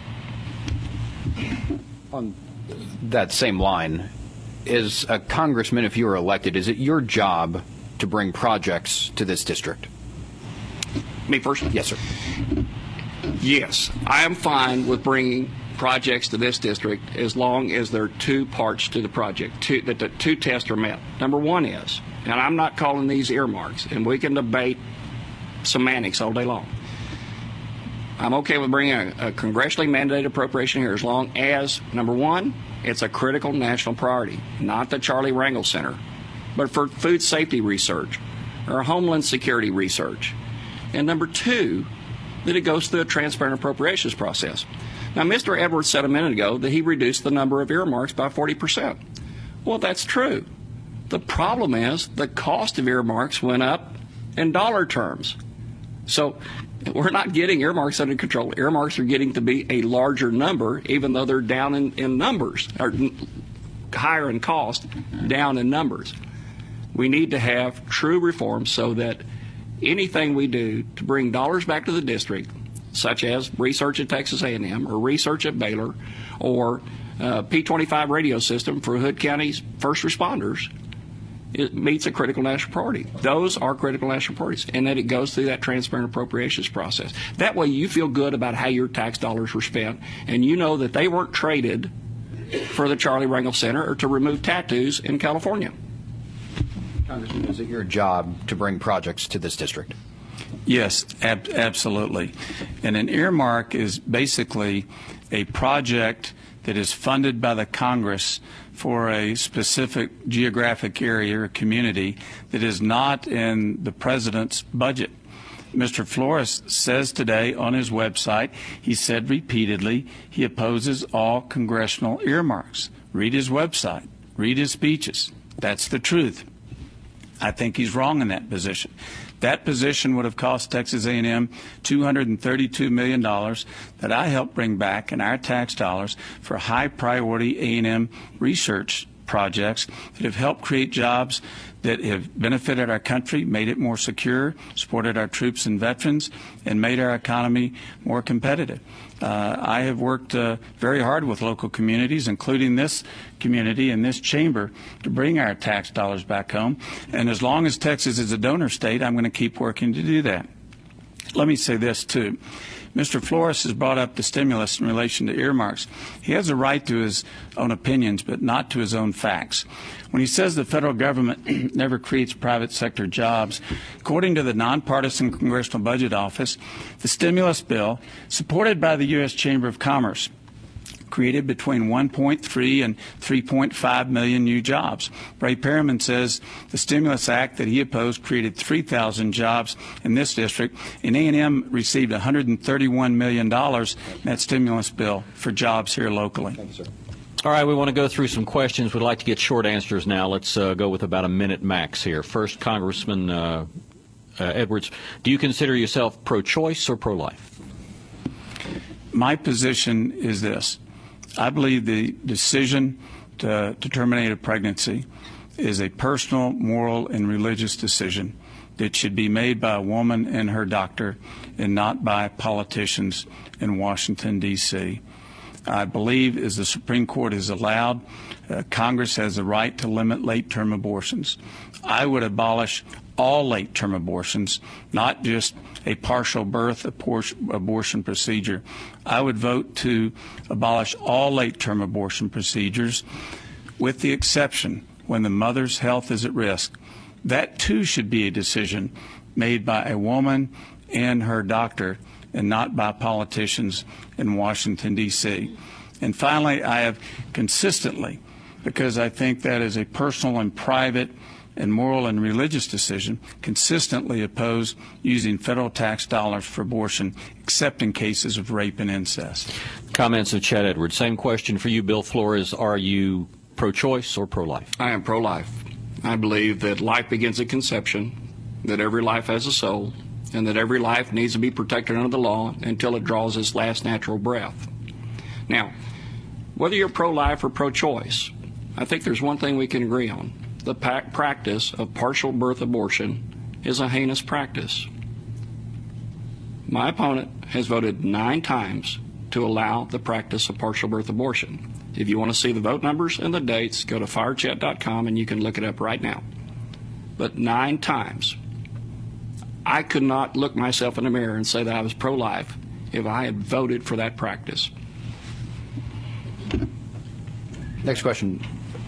On that same line, as a congressman, if you were elected, is it your job to bring projects to this district? Me personally? Yes, sir. Yes, I am fine with bringing projects to this district as long as there are 2 parts to the project, that the 2 tests are met. Number 1 is, and I'm not calling these earmarks, and we can debate semantics all day long. I'm okay with bringing a congressionally mandated appropriation here as long as, number one, it's a critical national priority, not the Charlie Rangel Center, but for food safety research or Homeland Security research. And number two, that it goes through a transparent appropriations process. Now, Mr. Edwards said a minute ago that he reduced the number of earmarks by 40%. Well, that's true. The problem is the cost of earmarks went up in dollar terms. So we're not getting earmarks under control. Earmarks are getting to be a larger number, even though they're down in numbers, or higher in cost, down in numbers. We need to have true reform so that anything we do to bring dollars back to the district, such as research at Texas A&M or research at Baylor or P25 radio system for Hood County's first responders, it meets a critical national priority. Those are critical national priorities, and that it goes through that transparent appropriations process. That way you feel good about how your tax dollars were spent, and you know that they weren't traded for the Charlie Rangel Center or to remove tattoos in California. Congressman, is it your job to bring projects to this district? Yes, absolutely. And an earmark is basically a project that is funded by the Congress for a specific geographic area or community that is not in the president's budget. Mr. Flores says today on his website, he said repeatedly, he opposes all congressional earmarks. Read his website. Read his speeches. That's the truth. I think he's wrong in that position. That position would have cost Texas A&M $232 million that I helped bring back in our tax dollars for high-priority A&M research projects that have helped create jobs that have benefited our country, made it more secure, supported our troops and veterans, and made our economy more competitive. I have worked very hard with local communities, including this community and this chamber, to bring our tax dollars back home. And as long as Texas is a donor state, I'm going to keep working to do that. Let me say this, too. Mr. Flores has brought up the stimulus in relation to earmarks. He has a right to his own opinions, but not to his own facts. When he says the federal government never creates private sector jobs, according to the nonpartisan Congressional Budget Office, the stimulus bill, supported by the U.S. Chamber of Commerce, created between 1.3 and 3.5 million new jobs. Ray Perriman says the Stimulus Act that he opposed created 3,000 jobs in this district, and A&M received $131 million in that stimulus bill for jobs here locally. Thank you, sir. All right, we want to go through some questions. We'd like to get short answers now. Let's go with about a minute max here. First, Congressman Edwards, do you consider yourself pro-choice or pro-life? My position is this. I believe the decision to terminate a pregnancy is a personal, moral, and religious decision that should be made by a woman and her doctor and not by politicians in Washington, D.C. I believe, as the Supreme Court has allowed, Congress has the right to limit late-term abortions. I would abolish all late-term abortions, not just a partial birth abortion procedure. I would vote to abolish all late-term abortion procedures, with the exception when the mother's health is at risk. That, too, should be a decision made by a woman and her doctor and not by politicians in Washington, D.C. And finally, I have consistently, because I think that is a personal and private and moral and religious decision, consistently opposed using federal tax dollars for abortion, except in cases of rape and incest. Comments of Chad Edwards. Same question for you, Bill Flores. Are you pro-choice or pro-life? I am pro-life. I believe that life begins at conception, that every life has a soul, and that every life needs to be protected under the law until it draws its last natural breath. Now, whether you're pro-life or pro-choice, I think there's one thing we can agree on. The practice of partial birth abortion is a heinous practice. My opponent has voted 9 times to allow the practice of partial birth abortion. If you want to see the vote numbers and the dates, go to firechat.com and you can look it up right now. But 9 times. I could not look myself in the mirror and say that I was pro-life if I had voted for that practice. Next question.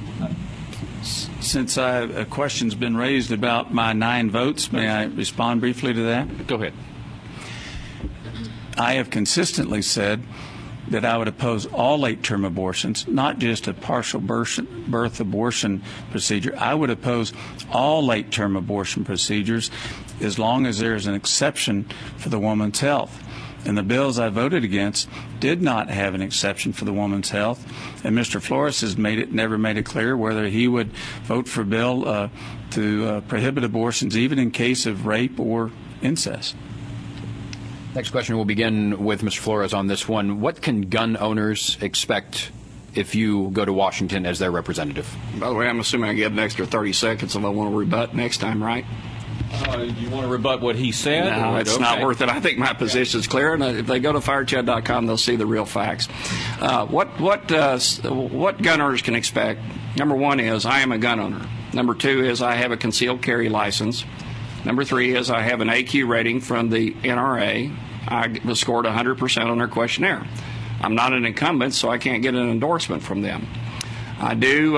Since a question's been raised about my 9 votes, may I respond briefly to that? Go ahead. I have consistently said that I would oppose all late-term abortions, not just a partial birth abortion procedure. I would oppose all late-term abortion procedures as long as there is an exception for the woman's health. And the bills I voted against did not have an exception for the woman's health. And Mr. Flores has never made it clear whether he would vote for a bill to prohibit abortions, even in case of rape or incest. Next question, we'll begin with Mr. Flores on this one. What can gun owners expect if you go to Washington as their representative? By the way, I'm assuming I get an extra 30 seconds if I want to rebut next time, right? You want to rebut what he said? No, it's not worth it. I think my position is clear, and if they go to firechat.com, they'll see the real facts. What gun owners can expect? Number one is I am a gun owner. Number two is I have a concealed carry license. Number three is I have an AQ rating from the NRA. I was scored 100% on their questionnaire. I'm not an incumbent, so I can't get an endorsement from them. I do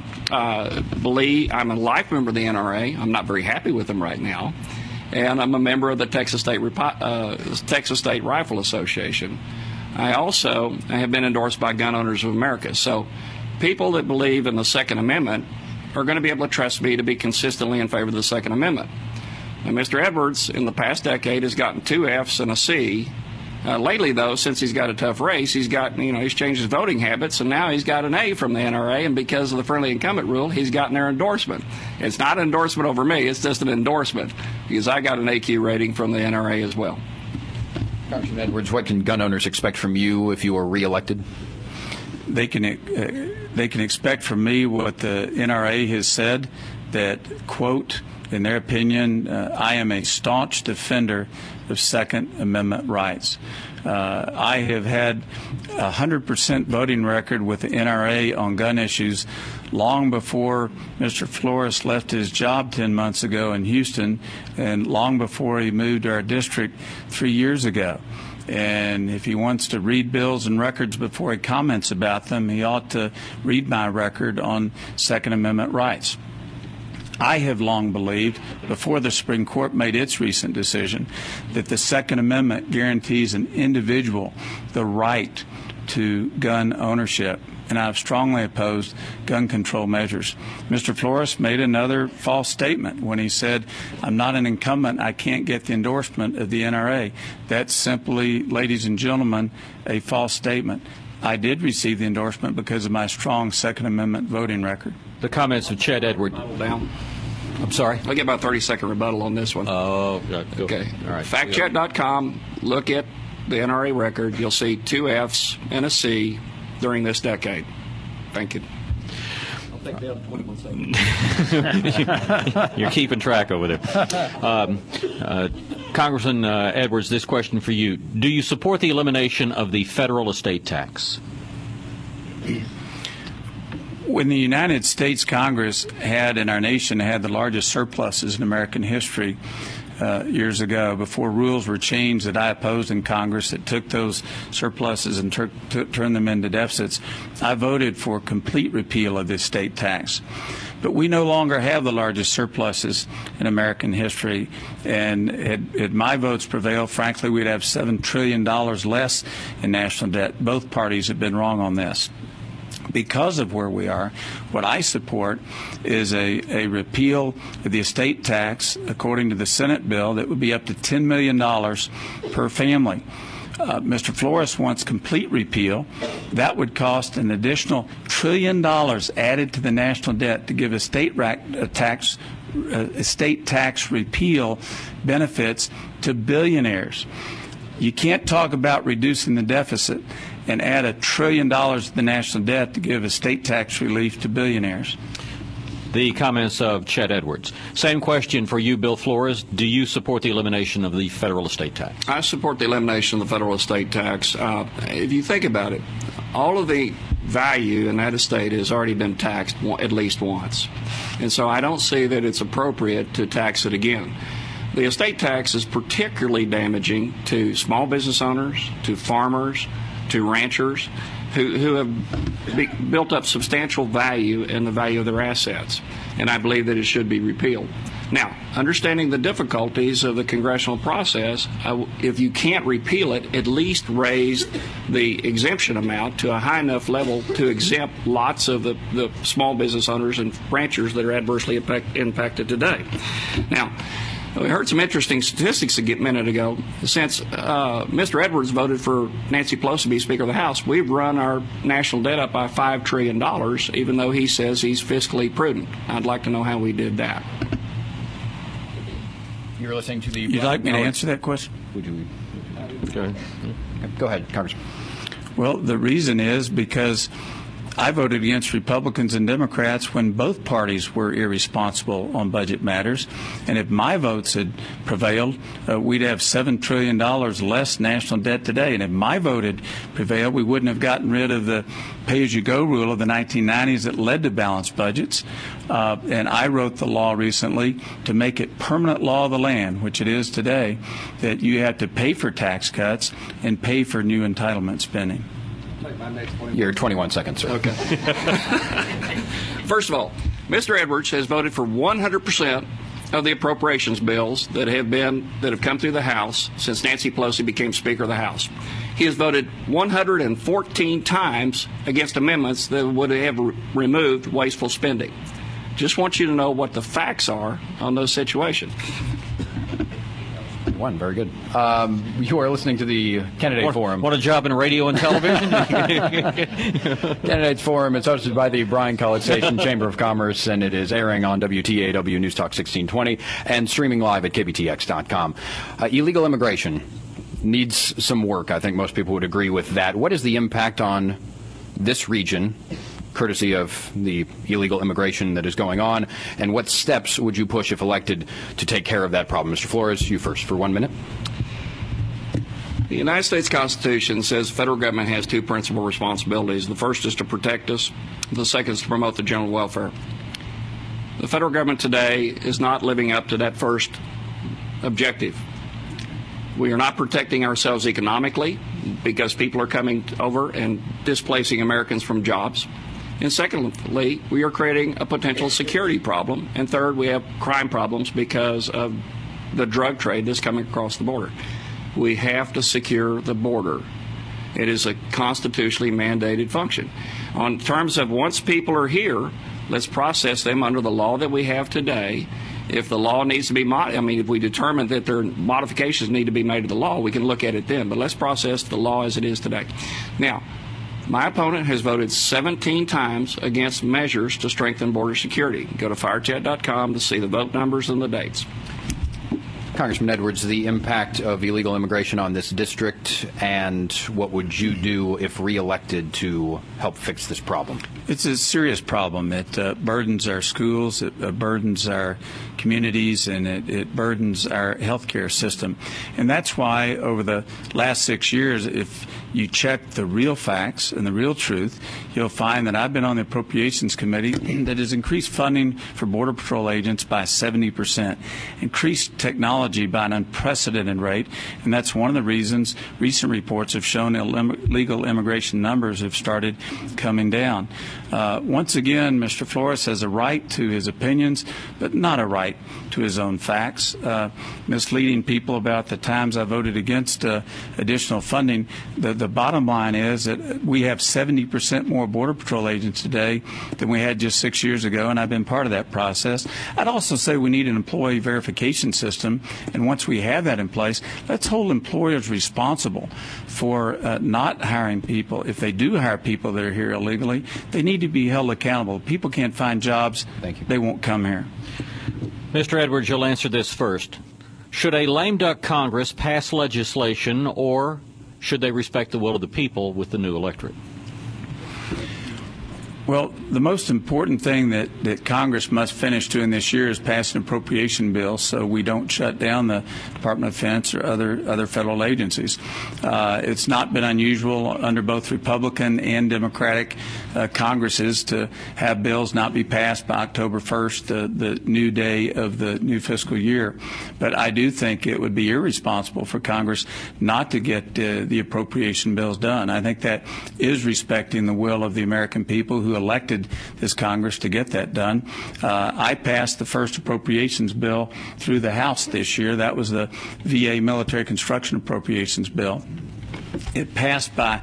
believe I'm a life member of the NRA. I'm not very happy with them right now. And I'm a member of the Texas State Rifle Association. I have been endorsed by Gun Owners of America. So people that believe in the Second Amendment are going to be able to trust me to be consistently in favor of the Second Amendment. Now, Mr. Edwards, in the past decade, has gotten 2 Fs and a C. Lately, though, since he's got a tough race, he's changed his voting habits, and now he's got an A from the NRA, and because of the friendly incumbent rule, he's gotten their endorsement. It's not an endorsement over me, it's just an endorsement, because I got an AQ rating from the NRA as well. Congressman Edwards, what can gun owners expect from you if you are reelected? They can expect from me what the NRA has said, that, quote, in their opinion, I am a staunch defender of Second Amendment rights. I have had a 100% voting record with the NRA on gun issues long before Mr. Flores left his job 10 months ago in Houston, and long before he moved to our district 3 years ago. And if he wants to read bills and records before he comments about them, he ought to read my record on Second Amendment rights. I have long believed, before the Supreme Court made its recent decision, that the Second Amendment guarantees an individual the right to gun ownership, and I've strongly opposed gun control measures. Mr. Flores made another false statement when he said, I'm not an incumbent, I can't get the endorsement of the NRA. That's simply, ladies and gentlemen, a false statement. I did receive the endorsement because of my strong Second Amendment voting record. The comments of Chet Edwards. I'm sorry? I'll get about a 30-second rebuttal on this one. Oh, okay. All right. Factcheck.com, look at the NRA record. You'll see 2 Fs and a C during this decade. Thank you. I'll take that 21 seconds. You're keeping track over there. Congressman Edwards, this question for you. Do you support the elimination of the federal estate tax? When the United States Congress had, and our nation had, the largest surpluses in American history years ago, before rules were changed that I opposed in Congress that took those surpluses and turned them into deficits, I voted for complete repeal of the estate tax. But we no longer have the largest surpluses in American history, and had my votes prevailed, frankly, we'd have $7 trillion less in national debt. Both parties have been wrong on this. Because of where we are, what I support is a repeal of the estate tax, according to the Senate bill, that would be up to $10 million per family. Mr. Flores wants complete repeal. That would cost an additional $1 trillion added to the national debt to give estate tax repeal benefits to billionaires. You can't talk about reducing the deficit and add $1 trillion to the national debt to give estate tax relief to billionaires. The comments of Chet Edwards. Same question for you, Bill Flores. Do you support the elimination of the federal estate tax? I support the elimination of the federal estate tax. If you think about it, all of the value in that estate has already been taxed at least once. And so I don't see that it's appropriate to tax it again. The estate tax is particularly damaging to small business owners, to farmers, to ranchers who have built up substantial value in the value of their assets. And I believe that it should be repealed. Now, understanding the difficulties of the congressional process, if you can't repeal it, at least raise the exemption amount to a high enough level to exempt lots of the small business owners and ranchers that are adversely impacted today. Now, we heard some interesting statistics a minute ago. Since Mr. Edwards voted for Nancy Pelosi to be Speaker of the House, we've run our national debt up by $5 trillion, even though he says he's fiscally prudent. I'd like to know how we did that. You're listening to the... You'd like me to answer that question? Would you? Go ahead, Congressman. Well, the reason is because I voted against Republicans and Democrats when both parties were irresponsible on budget matters. And if my votes had prevailed, we'd have $7 trillion less national debt today. And if my vote had prevailed, we wouldn't have gotten rid of the pay-as-you-go rule of the 1990s that led to balanced budgets. And I wrote the law recently to make it permanent law of the land, which it is today, that you have to pay for tax cuts and pay for new entitlement spending. You're 21 seconds, sir. Okay. First of all, Mr. Edwards has voted for 100% of the appropriations bills that have come through the House since Nancy Pelosi became Speaker of the House. He has voted 114 times against amendments that would have removed wasteful spending. Just want you to know what the facts are on those situations. One, very good. You are listening to the Candidate Forum. What a job in radio and television. Candidates Forum is hosted by the Bryan College Station Chamber of Commerce, and it is airing on WTAW News Talk 1620 and streaming live at kbtx.com. Illegal immigration needs some work. I think most people would agree with that. What is the impact on this region, courtesy of the illegal immigration that is going on, and what steps would you push if elected to take care of that problem? Mr. Flores, you first for 1 minute. The United States Constitution says the federal government has two principal responsibilities. The first is to protect us. The second is to promote the general welfare. The federal government today is not living up to that first objective. We are not protecting ourselves economically because people are coming over and displacing Americans from jobs. And secondly, we are creating a potential security problem. And third, we have crime problems because of the drug trade that's coming across the border. We have to secure the border. It is a constitutionally mandated function. On terms of once people are here, let's process them under the law that we have today. If the law needs to be if we determine that there are modifications need to be made to the law, we can look at it then. But let's process the law as it is today. Now, my opponent has voted 17 times against measures to strengthen border security. Go to firechat.com to see the vote numbers and the dates. Congressman Edwards, the impact of illegal immigration on this district, and what would you do if reelected to help fix this problem? It's a serious problem. It burdens our schools, it burdens our communities, and it burdens our healthcare system. And that's why over the last 6 years, if you check the real facts and the real truth, you'll find that I've been on the Appropriations Committee that has increased funding for Border Patrol agents by 70%, increased technology by an unprecedented rate, and that's one of the reasons recent reports have shown illegal immigration numbers have started coming down. Once again, Mr. Flores has a right to his opinions, but not a right to his own facts. Misleading people about the times I voted against additional funding. The bottom line is that we have 70% more Border Patrol agents today than we had just 6 years ago, and I've been part of that process. I'd also say we need an employee verification system, and once we have that in place, let's hold employers responsible for not hiring people. If they do hire people that are here illegally, they need to be held accountable. People can't find jobs. Thank you. They won't come here. Mr. Edwards, you'll answer this first. Should a lame duck Congress pass legislation, or should they respect the will of the people with the new electorate? Well, the most important thing that Congress must finish doing this year is pass an appropriation bill so we don't shut down the Department of Defense or other federal agencies. It's not been unusual under both Republican and Democratic Congresses to have bills not be passed by October 1st, the new day of the new fiscal year. But I do think it would be irresponsible for Congress not to get the appropriation bills done. I think that is respecting the will of the American people who elected this Congress to get that done. I passed the first appropriations bill through the House this year. That was the VA military construction appropriations bill. It passed by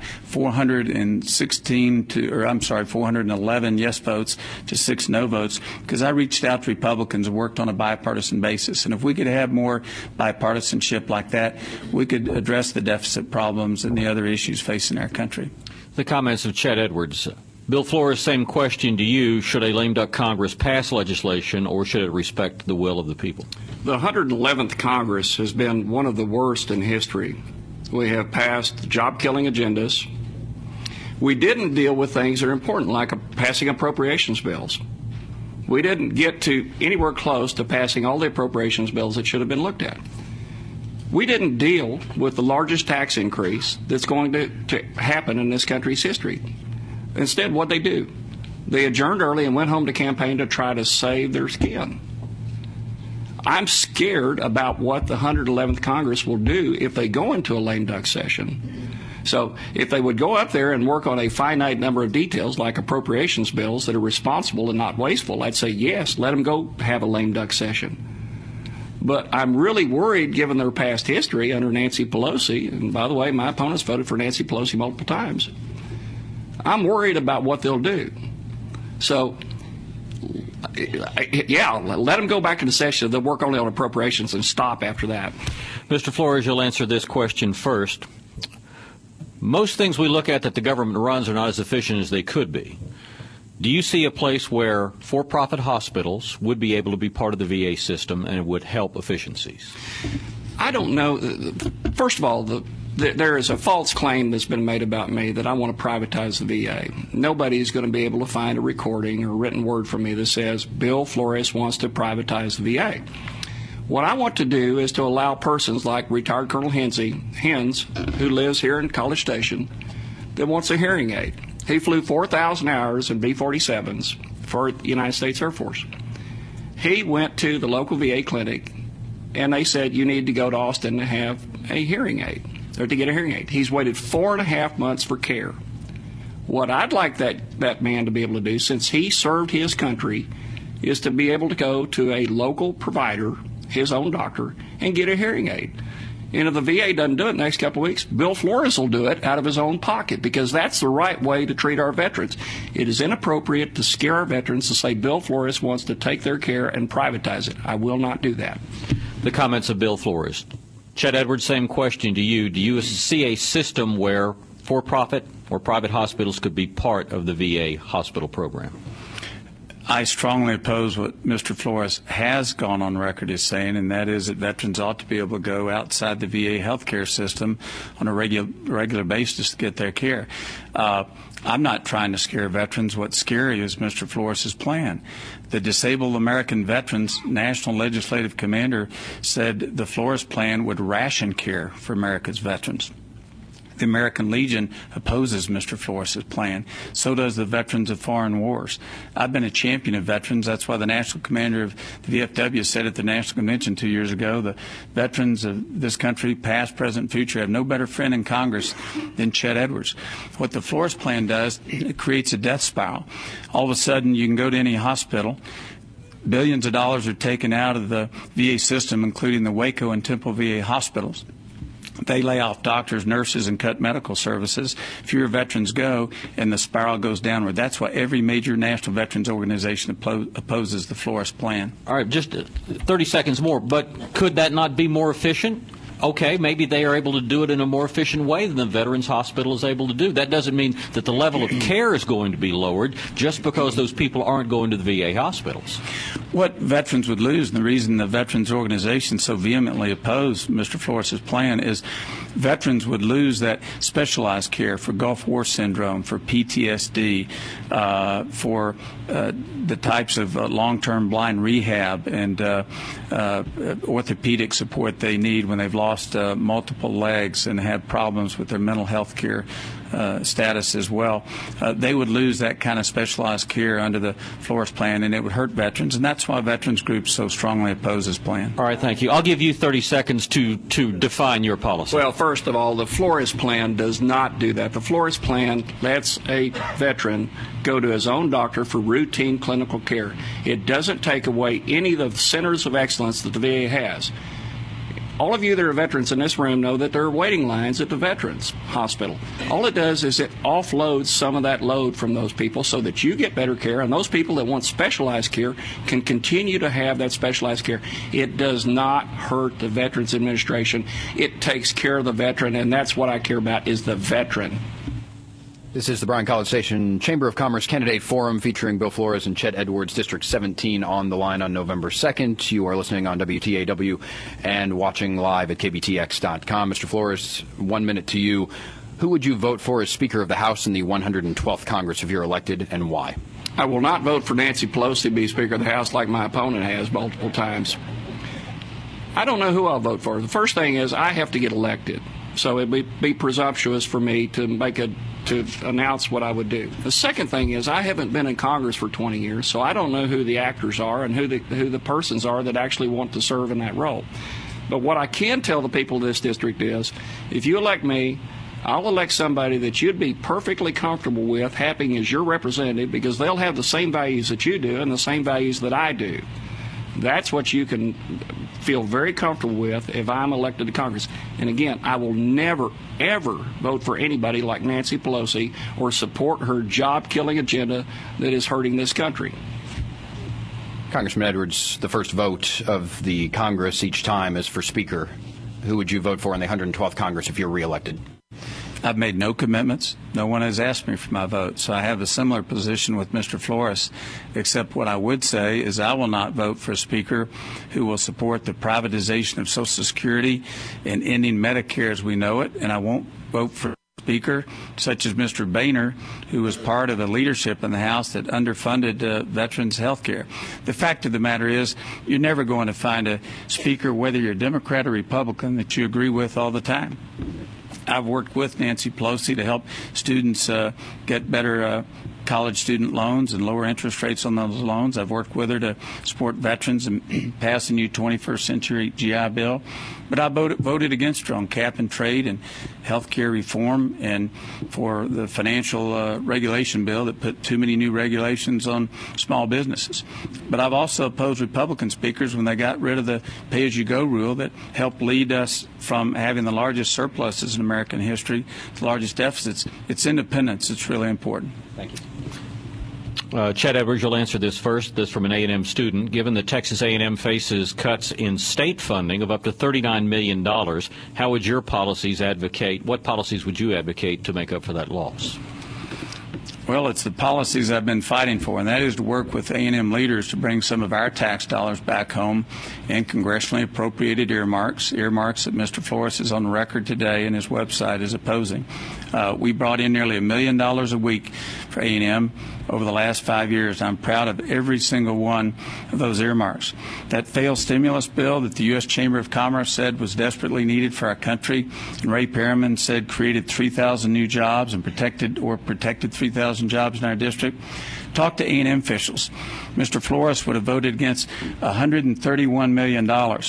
411 yes votes to 6 no votes, because I reached out to Republicans and worked on a bipartisan basis. And if we could have more bipartisanship like that, we could address the deficit problems and the other issues facing our country. The comments of Chet Edwards. Bill Flores, same question to you. Should a lame duck Congress pass legislation, or should it respect the will of the people? The 111th Congress has been one of the worst in history. We have passed job-killing agendas. We didn't deal with things that are important, like passing appropriations bills. We didn't get to anywhere close to passing all the appropriations bills that should have been looked at. We didn't deal with the largest tax increase that's going to happen in this country's history. Instead, what they do? They adjourned early and went home to campaign to try to save their skin. I'm scared about what the 111th Congress will do if they go into a lame duck session. So if they would go up there and work on a finite number of details like appropriations bills that are responsible and not wasteful, I'd say yes, let them go have a lame duck session. But I'm really worried, given their past history under Nancy Pelosi, and by the way, my opponents voted for Nancy Pelosi multiple times. I'm worried about what they'll do. So, yeah, let them go back into session. They'll work only on appropriations and stop after that. Mr. Flores, you'll answer this question first. Most things we look at that the government runs are not as efficient as they could be. Do you see a place where for-profit hospitals would be able to be part of the VA system and it would help efficiencies? I don't know. First of all, there is a false claim that's been made about me that I want to privatize the VA. Nobody's going to be able to find a recording or written word from me that says Bill Flores wants to privatize the VA. What I want to do is to allow persons like retired Colonel Hens, who lives here in College Station, that wants a hearing aid. He flew 4,000 hours in B-47s for the United States Air Force. He went to the local VA clinic, and they said, you need to go to Austin to have a hearing aid, or to get a hearing aid. He's waited 4.5 months for care. What I'd like that man to be able to do, since he served his country, is to be able to go to a local provider, his own doctor, and get a hearing aid. And if the VA doesn't do it in the next couple of weeks, Bill Flores will do it out of his own pocket, because that's the right way to treat our veterans. It is inappropriate to scare our veterans to say Bill Flores wants to take their care and privatize it. I will not do that. The comments of Bill Flores. Chet Edwards, same question to you. Do you see a system where for-profit or private hospitals could be part of the VA hospital program? I strongly oppose what Mr. Flores has gone on record as saying, and that is that veterans ought to be able to go outside the VA healthcare system on a regular basis to get their care. I'm not trying to scare veterans. What's scary is Mr. Flores' plan. The Disabled American Veterans National Legislative Commander said the Flores plan would ration care for America's veterans. The American Legion opposes Mr. Flores' plan. So does the Veterans of Foreign Wars. I've been a champion of veterans. That's why the national commander of the VFW said at the National Convention 2 years ago, the veterans of this country, past, present, future, have no better friend in Congress than Chet Edwards. What the Flores plan does, it creates a death spiral. All of a sudden, you can go to any hospital. Billions of dollars are taken out of the VA system, including the Waco and Temple VA hospitals. They lay off doctors, nurses, and cut medical services. Fewer veterans go, and the spiral goes downward. That's why every major national veterans organization opposes the Flores plan. All right, just 30 seconds more. But could that not be more efficient? Okay, maybe they are able to do it in a more efficient way than the Veterans Hospital is able to do. That doesn't mean that the level of care is going to be lowered just because those people aren't going to the VA hospitals. What veterans would lose, and the reason the veterans organization so vehemently opposed Mr. Flores' plan, is veterans would lose that specialized care for Gulf War syndrome, for PTSD, for the types of long-term blind rehab and orthopedic support they need when they've lost multiple legs and have problems with their mental health care status as well. They would lose that kind of specialized care under the Flores plan, and it would hurt veterans, and that's why veterans groups so strongly oppose this plan. All right, thank you. I'll give you 30 seconds to define your policy. Well, first of all, the Flores plan does not do that. The Flores plan lets a veteran go to his own doctor for routine clinical care. It doesn't take away any of the centers of excellence that the VA has. All of you that are veterans in this room know that there are waiting lines at the Veterans Hospital. All it does is it offloads some of that load from those people so that you get better care, and those people that want specialized care can continue to have that specialized care. It does not hurt the Veterans Administration. It takes care of the veteran, and that's what I care about, is the veteran. This is the Bryan College Station Chamber of Commerce Candidate Forum featuring Bill Flores and Chet Edwards, District 17, on the line on November 2nd. You are listening on WTAW and watching live at KBTX.com. Mr. Flores, 1 minute to you. Who would you vote for as Speaker of the House in the 112th Congress if you're elected, and why? I will not vote for Nancy Pelosi to be Speaker of the House like my opponent has multiple times. I don't know who I'll vote for. The first thing is I have to get elected, so it would be presumptuous for me to announce what I would do. The second thing is I haven't been in Congress for 20 years, so I don't know who the actors are and who the persons are that actually want to serve in that role. But what I can tell the people of this district is, if you elect me, I'll elect somebody that you'd be perfectly comfortable with having as your representative, because they'll have the same values that you do and the same values that I do. That's what you can feel very comfortable with if I'm elected to Congress. And again, I will never, ever vote for anybody like Nancy Pelosi or support her job-killing agenda that is hurting this country. Congressman Edwards, the first vote of the Congress each time is for Speaker. Who would you vote for in the 112th Congress if you're reelected? I've made no commitments. No one has asked me for my vote. So I have a similar position with Mr. Flores, except what I would say is I will not vote for a speaker who will support the privatization of Social Security and ending Medicare as we know it, and I won't vote for a speaker such as Mr. Boehner, who was part of the leadership in the House that underfunded veterans' health care. The fact of the matter is you're never going to find a speaker, whether you're a Democrat or Republican, that you agree with all the time. I've worked with Nancy Pelosi to help students get better college student loans and lower interest rates on those loans. I've worked with her to support veterans and pass a new 21st century GI Bill. But I voted against her on cap and trade and health care reform and for the financial regulation bill that put too many new regulations on small businesses. But I've also opposed Republican speakers when they got rid of the pay-as-you-go rule that helped lead us from having the largest surpluses in American history, the largest deficits. It's independence that's really important. Thank you. Chet Edwards, you'll answer this first. This from an A&M student. Given that Texas A&M faces cuts in state funding of up to $39 million, how would your policies advocate? What policies would you advocate to make up for that loss? Well, it's the policies I've been fighting for, and that is to work with A&M leaders to bring some of our tax dollars back home and congressionally appropriated earmarks that Mr. Flores is on the record today and his website is opposing. We brought in nearly $1 million a week for A&M over the last 5 years. I'm proud of every single one of those earmarks. That failed stimulus bill that the U.S. Chamber of Commerce said was desperately needed for our country, and Ray Perriman said created 3,000 new jobs and protected 3,000 jobs in our district. Talk to A&M officials. Mr. Flores would have voted against $131 million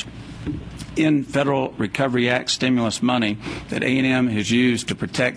in Federal Recovery Act stimulus money that A&M has used to protect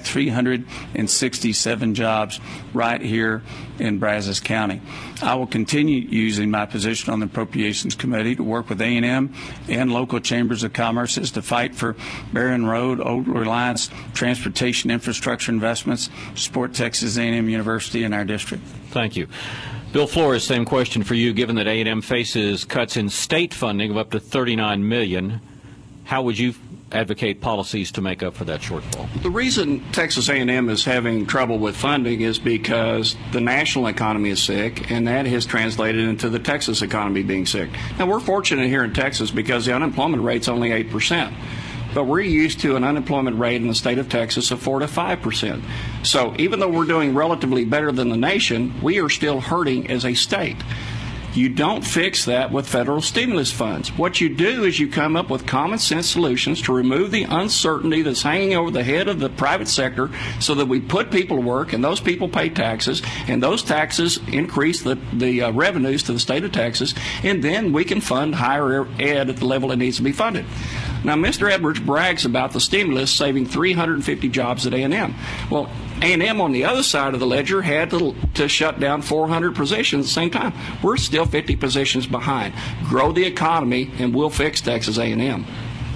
367 jobs right here in Brazos County. I will continue using my position on the Appropriations Committee to work with A&M and local chambers of commerce to fight for Barron Road, Old Reliance transportation infrastructure investments, support Texas A&M University in our district. Thank you. Bill Flores, same question for you. Given that A&M faces cuts in state funding of up to $39 million, how would you advocate policies to make up for that shortfall? The reason Texas A&M is having trouble with funding is because the national economy is sick, and that has translated into the Texas economy being sick. Now, we're fortunate here in Texas because the unemployment rate's only 8%. But we're used to an unemployment rate in the state of Texas of 4 to 5%. So even though we're doing relatively better than the nation, we are still hurting as a state. You don't fix that with federal stimulus funds. What you do is you come up with common sense solutions to remove the uncertainty that's hanging over the head of the private sector so that we put people to work and those people pay taxes and those taxes increase the revenues to the state of Texas, and then we can fund higher ed at the level it needs to be funded. Now, Mr. Edwards brags about the stimulus saving 350 jobs at A&M. Well, A&M on the other side of the ledger had to shut down 400 positions at the same time. We're still 50 positions behind. Grow the economy, and we'll fix Texas A&M.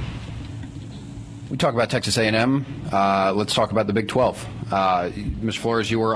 We talk about Texas A&M. Let's talk about the Big 12. Mr. Flores, you were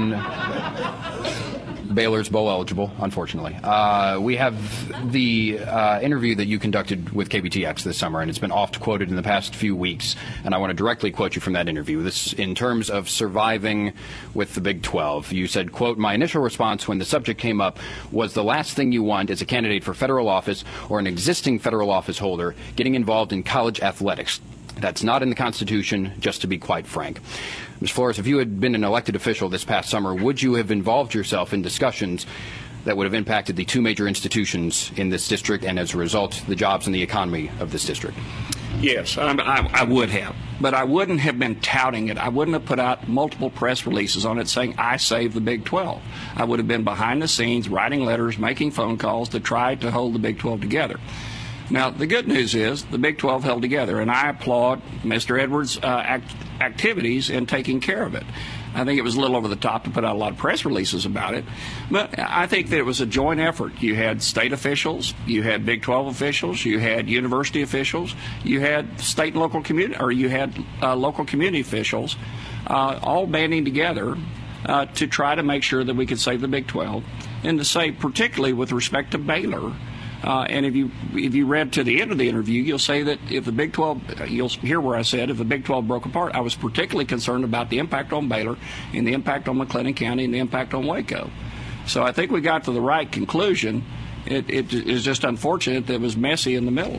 on Baylor's bowl eligible, unfortunately. We have the interview that you conducted with KBTX this summer, and it's been oft quoted in the past few weeks, and I want to directly quote you from that interview. This, in terms of surviving with the Big 12, you said, quote, "My initial response when the subject came up was the last thing you want is a candidate for federal office or an existing federal office holder getting involved in college athletics. That's not in the Constitution, just to be quite frank." Ms. Flores, if you had been an elected official this past summer, would you have involved yourself in discussions that would have impacted the two major institutions in this district and, as a result, the jobs and the economy of this district? Yes, I would have. But I wouldn't have been touting it. I wouldn't have put out multiple press releases on it saying, I saved the Big 12. I would have been behind the scenes, writing letters, making phone calls to try to hold the Big 12 together. Now, the good news is the Big 12 held together, and I applaud Mr. Edwards' activities in taking care of it. I think it was a little over the top to put out a lot of press releases about it, but I think that it was a joint effort. You had state officials, you had Big 12 officials, you had university officials, you had state and local community, or you had local community officials, all banding together to try to make sure that we could save the Big 12, and to say, particularly with respect to Baylor. And if you read to the end of the interview, you'll say that if the Big 12, you'll hear where I said if the Big 12 broke apart, I was particularly concerned about the impact on Baylor and the impact on McLennan County and the impact on Waco. So I think we got to the right conclusion. It is just unfortunate that it was messy in the middle.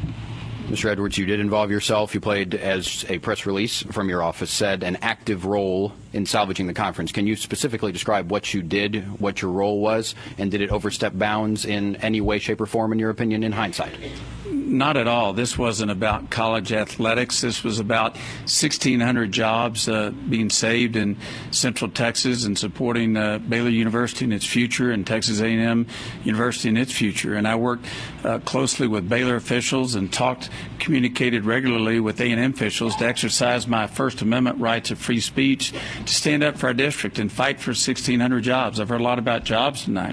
Mr. Edwards, you did involve yourself. You played, as a press release from your office said, an active role in salvaging the conference. Can you specifically describe what you did, what your role was, and did it overstep bounds in any way, shape, or form, in your opinion, in hindsight? Not at all. This wasn't about college athletics. This was about 1,600 jobs being saved in Central Texas and supporting Baylor University in its future and Texas A&M University in its future. And I worked closely with Baylor officials and communicated regularly with A&M officials to exercise my First Amendment rights of free speech, to stand up for our district and fight for 1,600 jobs. I've heard a lot about jobs tonight.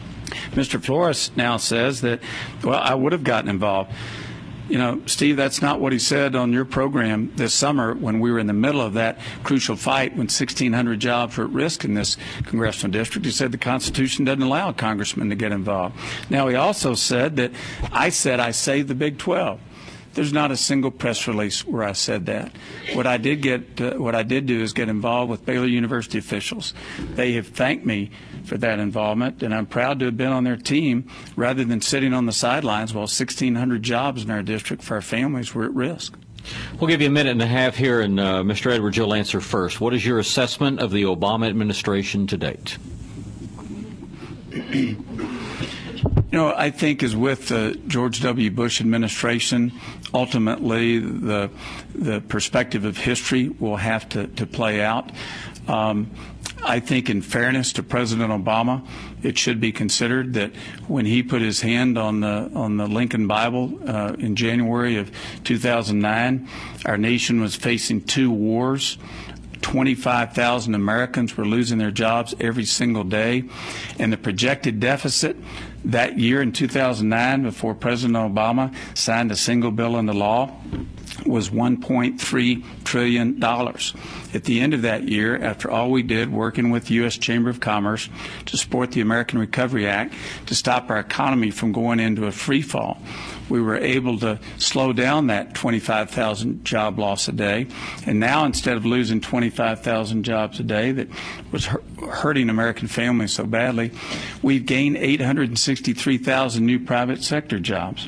Mr. Flores now says that, well, I would have gotten involved. You know, Steve, that's not what he said on your program this summer when we were in the middle of that crucial fight when 1,600 jobs were at risk in this congressional district. He said the Constitution doesn't allow a congressman to get involved. Now, he also said that I saved the Big 12. There's not a single press release where I said that. What I did do is get involved with Baylor University officials. They have thanked me for that involvement, and I'm proud to have been on their team rather than sitting on the sidelines while 1,600 jobs in our district for our families were at risk. We'll give you a minute and a half here, and Mr. Edwards, you'll answer first. What is your assessment of the Obama administration to date? You know, I think as with the George W. Bush administration, ultimately the perspective of history will have to play out. I think in fairness to President Obama, it should be considered that when he put his hand on the Lincoln Bible in January of 2009, our nation was facing two wars. 25,000 Americans were losing their jobs every single day, and the projected deficit that year in 2009, before President Obama signed a single bill into law, was $1.3 trillion. At the end of that year, after all we did working with the U.S. Chamber of Commerce to support the American Recovery Act to stop our economy from going into a free fall, we were able to slow down that 25,000 job loss a day. And now, instead of losing 25,000 jobs a day that was hurting American families so badly, we've gained 863,000 new private sector jobs.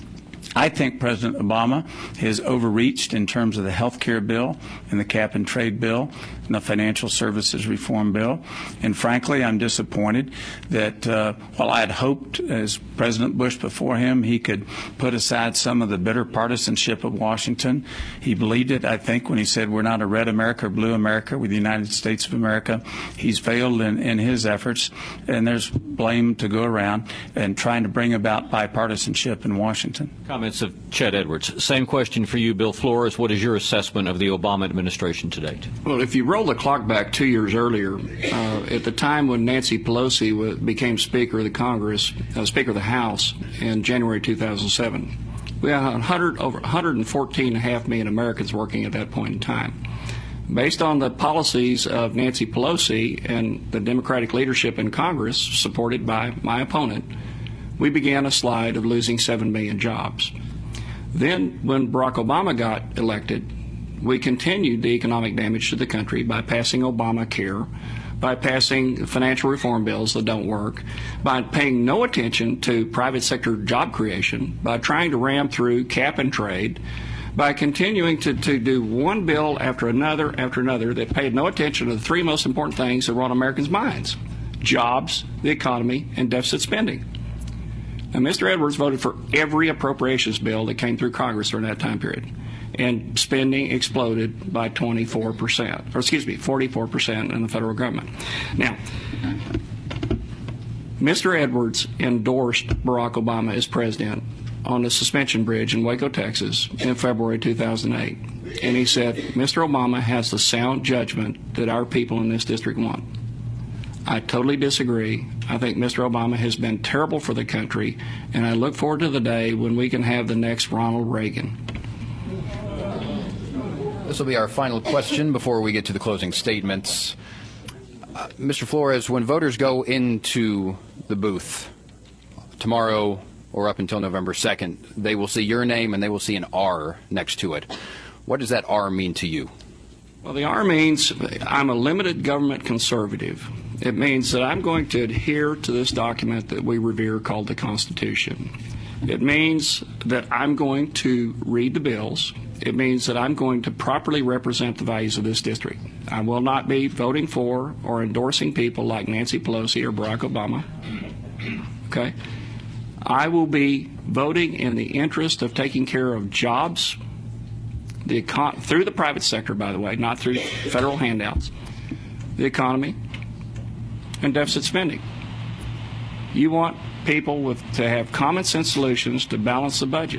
I think President Obama has overreached in terms of the health care bill and the cap and trade bill and the financial services reform bill. And frankly, I'm disappointed that while I had hoped, as President Bush before him, he could put aside some of the bitter partisanship of Washington. He believed it, I think, when he said we're not a red America or blue America, we're the United States of America. He's failed in his efforts, and there's blame to go around and trying to bring about bipartisanship in Washington. Comments of Chet Edwards. Same question for you, Bill Flores. What is your assessment of the Obama administration to date? Well, if you roll the clock back 2 years earlier, at the time when Nancy Pelosi became Speaker of the Congress, Speaker of the House in January 2007, we had over 114.5 million Americans working at that point in time. Based on the policies of Nancy Pelosi and the Democratic leadership in Congress, supported by my opponent, we began a slide of losing 7 million jobs. Then, when Barack Obama got elected, we continued the economic damage to the country by passing Obamacare, by passing financial reform bills that don't work, by paying no attention to private sector job creation, by trying to ram through cap and trade, by continuing to do one bill after another that paid no attention to the three most important things that were on Americans' minds: jobs, the economy, and deficit spending. Now, Mr. Edwards voted for every appropriations bill that came through Congress during that time period, and spending exploded by 44% in the federal government. Now, Mr. Edwards endorsed Barack Obama as president on the suspension bridge in Waco, Texas in February 2008. And he said, Mr. Obama has the sound judgment that our people in this district want. I totally disagree. I think Mr. Obama has been terrible for the country, and I look forward to the day when we can have the next Ronald Reagan. This will be our final question before we get to the closing statements. Mr. Flores, when voters go into the booth tomorrow or up until November 2nd, they will see your name and they will see an R next to it. What does that R mean to you? Well, the R means I'm a limited government conservative. It means that I'm going to adhere to this document that we revere called the Constitution. It means that I'm going to read the bills. It means that I'm going to properly represent the values of this district. I will not be voting for or endorsing people like Nancy Pelosi or Barack Obama. Okay? I will be voting in the interest of taking care of jobs, through the private sector, by the way, not through federal handouts, the economy, and deficit spending. You want people to have common sense solutions to balance the budget.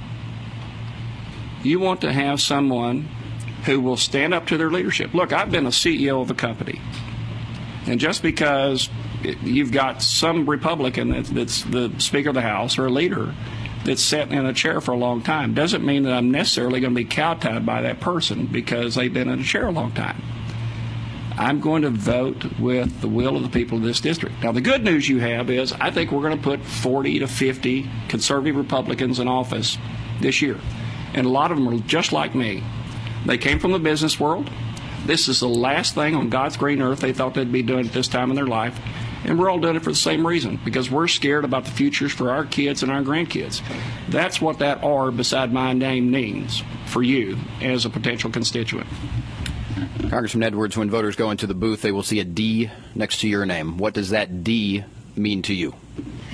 You want to have someone who will stand up to their leadership. Look, I've been a CEO of a company, and just because you've got some Republican that's the Speaker of the House or a leader that's sat in a chair for a long time doesn't mean that I'm necessarily going to be kowtowed by that person because they've been in a chair a long time. I'm going to vote with the will of the people of this district. Now, the good news you have is I think we're going to put 40 to 50 conservative Republicans in office this year. And a lot of them are just like me. They came from the business world. This is the last thing on God's green earth they thought they'd be doing at this time in their life. And we're all doing it for the same reason, because we're scared about the futures for our kids and our grandkids. That's what that R beside my name means for you as a potential constituent. Congressman Edwards, when voters go into the booth, they will see a D next to your name. What does that D mean to you?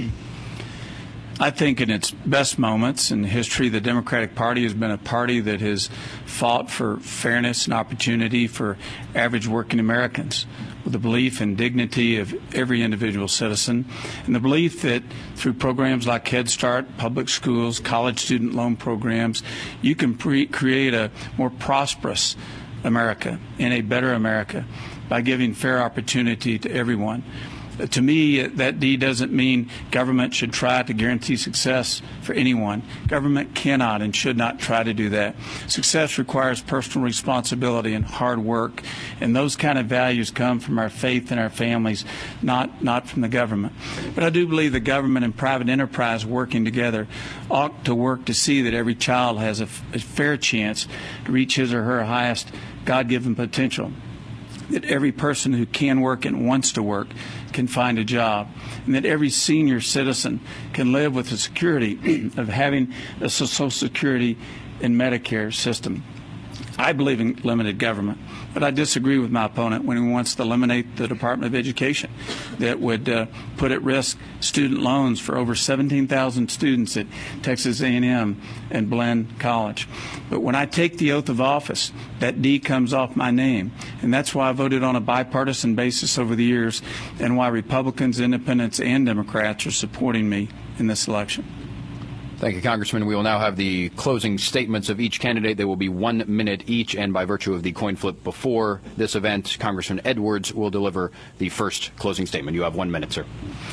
I think in its best moments in history, the Democratic Party has been a party that has fought for fairness and opportunity for average working Americans, with the belief in dignity of every individual citizen, and the belief that through programs like Head Start, public schools, college student loan programs, you can create a more prosperous America and a better America by giving fair opportunity to everyone. To me, that D doesn't mean government should try to guarantee success for anyone. Government cannot and should not try to do that. Success requires personal responsibility and hard work, and those kind of values come from our faith and our families, not from the government. But I do believe the government and private enterprise working together ought to work to see that every child has a fair chance to reach his or her highest God-given potential, that every person who can work and wants to work can find a job, and that every senior citizen can live with the security of having a Social Security and Medicare system. I believe in limited government, but I disagree with my opponent when he wants to eliminate the Department of Education. That would put at risk student loans for over 17,000 students at Texas A&M and Blinn College. But when I take the oath of office, that D comes off my name, and that's why I voted on a bipartisan basis over the years, and why Republicans, Independents, and Democrats are supporting me in this election. Thank you, Congressman. We will now have the closing statements of each candidate. They will be 1 minute each, and by virtue of the coin flip before this event, Congressman Edwards will deliver the first closing statement. You have 1 minute, sir.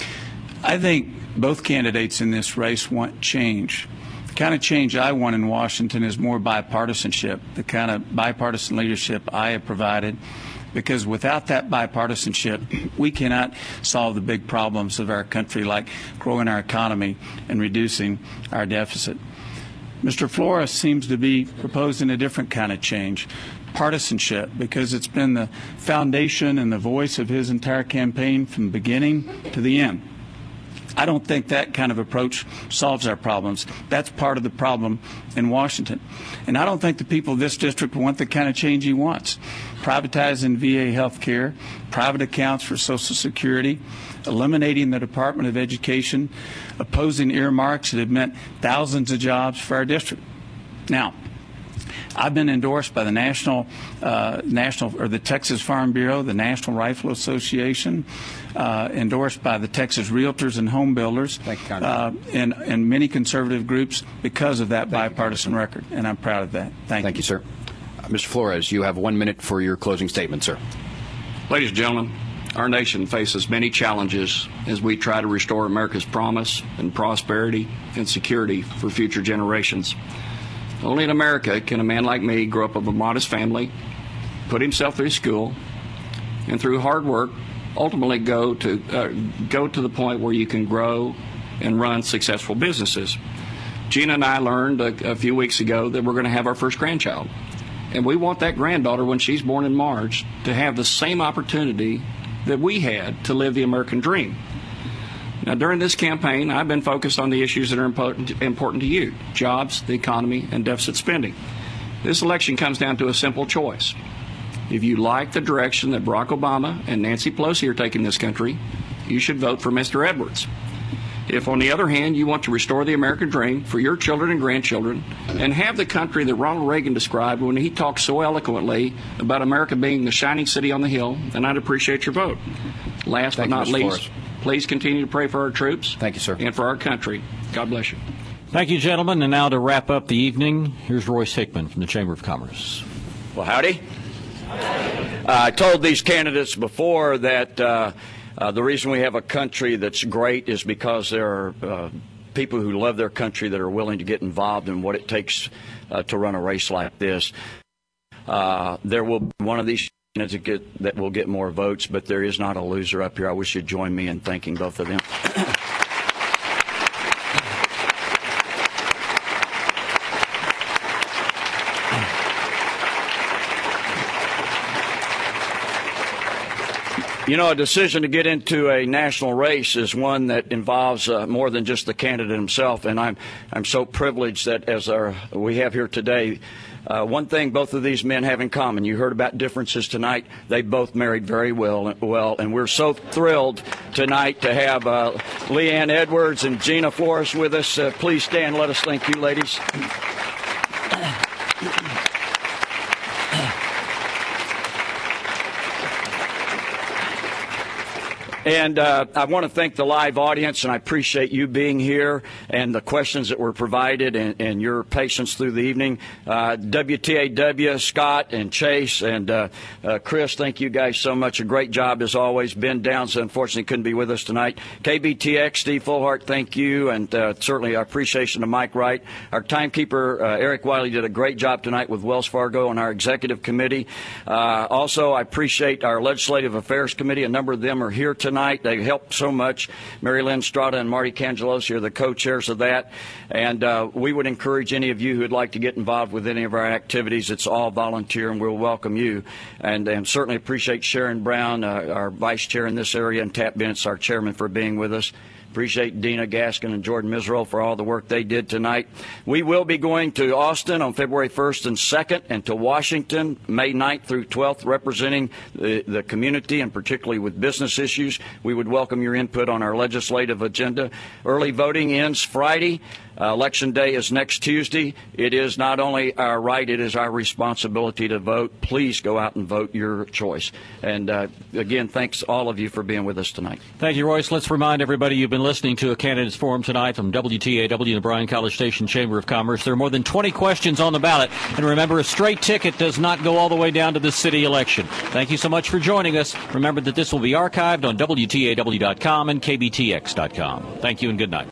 I think both candidates in this race want change. The kind of change I want in Washington is more bipartisanship, the kind of bipartisan leadership I have provided, because without that bipartisanship, we cannot solve the big problems of our country, like growing our economy and reducing our deficit. Mr. Flores seems to be proposing a different kind of change, partisanship, because it's been the foundation and the voice of his entire campaign from the beginning to the end. I don't think that kind of approach solves our problems. That's part of the problem in Washington. And I don't think the people of this district want the kind of change he wants. Privatizing VA health care, private accounts for Social Security, eliminating the Department of Education, opposing earmarks that have meant thousands of jobs for our district. Now, I've been endorsed by the the Texas Farm Bureau, the National Rifle Association, endorsed by the Texas Realtors and Home Builders, and many conservative groups because of that bipartisan record, and I'm proud of that. Thank you, sir. Mr. Flores, you have 1 minute for your closing statement, sir. Ladies and gentlemen, our nation faces many challenges as we try to restore America's promise and prosperity and security for future generations. Only in America can a man like me grow up of a modest family, put himself through school, and through hard work, ultimately go to the point where you can grow and run successful businesses. Gina and I learned a few weeks ago that we're going to have our first grandchild. And we want that granddaughter, when she's born in March, to have the same opportunity that we had to live the American dream. Now, during this campaign, I've been focused on the issues that are important to you: jobs, the economy, and deficit spending. This election comes down to a simple choice. If you like the direction that Barack Obama and Nancy Pelosi are taking this country, you should vote for Mr. Edwards. If, on the other hand, you want to restore the American dream for your children and grandchildren and have the country that Ronald Reagan described when he talked so eloquently about America being the shining city on the hill, then I'd appreciate your vote. Last but not least, please continue to pray for our troops. Thank you, sir. And for our country. God bless you. Thank you, gentlemen. And now to wrap up the evening, here's Royce Hickman from the Chamber of Commerce. Well, howdy. I told these candidates before that the reason we have a country that's great is because there are people who love their country that are willing to get involved in what it takes to run a race like this. There will be one of these that will get more votes, but there is not a loser up here. I wish you'd join me in thanking both of them. You know, a decision to get into a national race is one that involves more than just the candidate himself, and I'm so privileged that as we have here today, one thing both of these men have in common. You heard about differences tonight. They both married very well, and we're so thrilled tonight to have Leanne Edwards and Gina Flores with us. Please stand. Let us thank you, ladies. And I want to thank the live audience, and I appreciate you being here and the questions that were provided and your patience through the evening. WTAW, Scott and Chase and Chris, thank you guys so much. A great job as always. Ben Downs, unfortunately, couldn't be with us tonight. KBTX, Steve Fullhart, thank you. And certainly our appreciation to Mike Wright. Our timekeeper, Eric Wiley, did a great job tonight with Wells Fargo and our executive committee. Also, I appreciate our Legislative Affairs Committee. A number of them are here tonight. They helped so much. Mary Lynn Strada and Marty Cangelosi are the co-chairs of that. And we would encourage any of you who would like to get involved with any of our activities. It's all volunteer, and we'll welcome you. And certainly appreciate Sharon Brown, our vice chair in this area, and Tat Bennett, our chairman, for being with us. Appreciate Dina Gaskin and Jordan Miserole for all the work they did tonight. We will be going to Austin on February 1st and 2nd, and to Washington May 9th through 12th, representing the community and particularly with business issues. We would welcome your input on our legislative agenda. Early voting ends Friday. Election day is next Tuesday. It is not only our right, it is our responsibility to vote. Please go out and vote your choice. And again, thanks all of you for being with us tonight. Thank you, Royce. Let's remind everybody you've been listening to a candidates forum tonight from WTAW and the Bryan College Station Chamber of Commerce. There are more than 20 questions on the ballot. And remember, a straight ticket does not go all the way down to the city election. Thank you so much for joining us. Remember that this will be archived on WTAW.com and KBTX.com. Thank you and good night.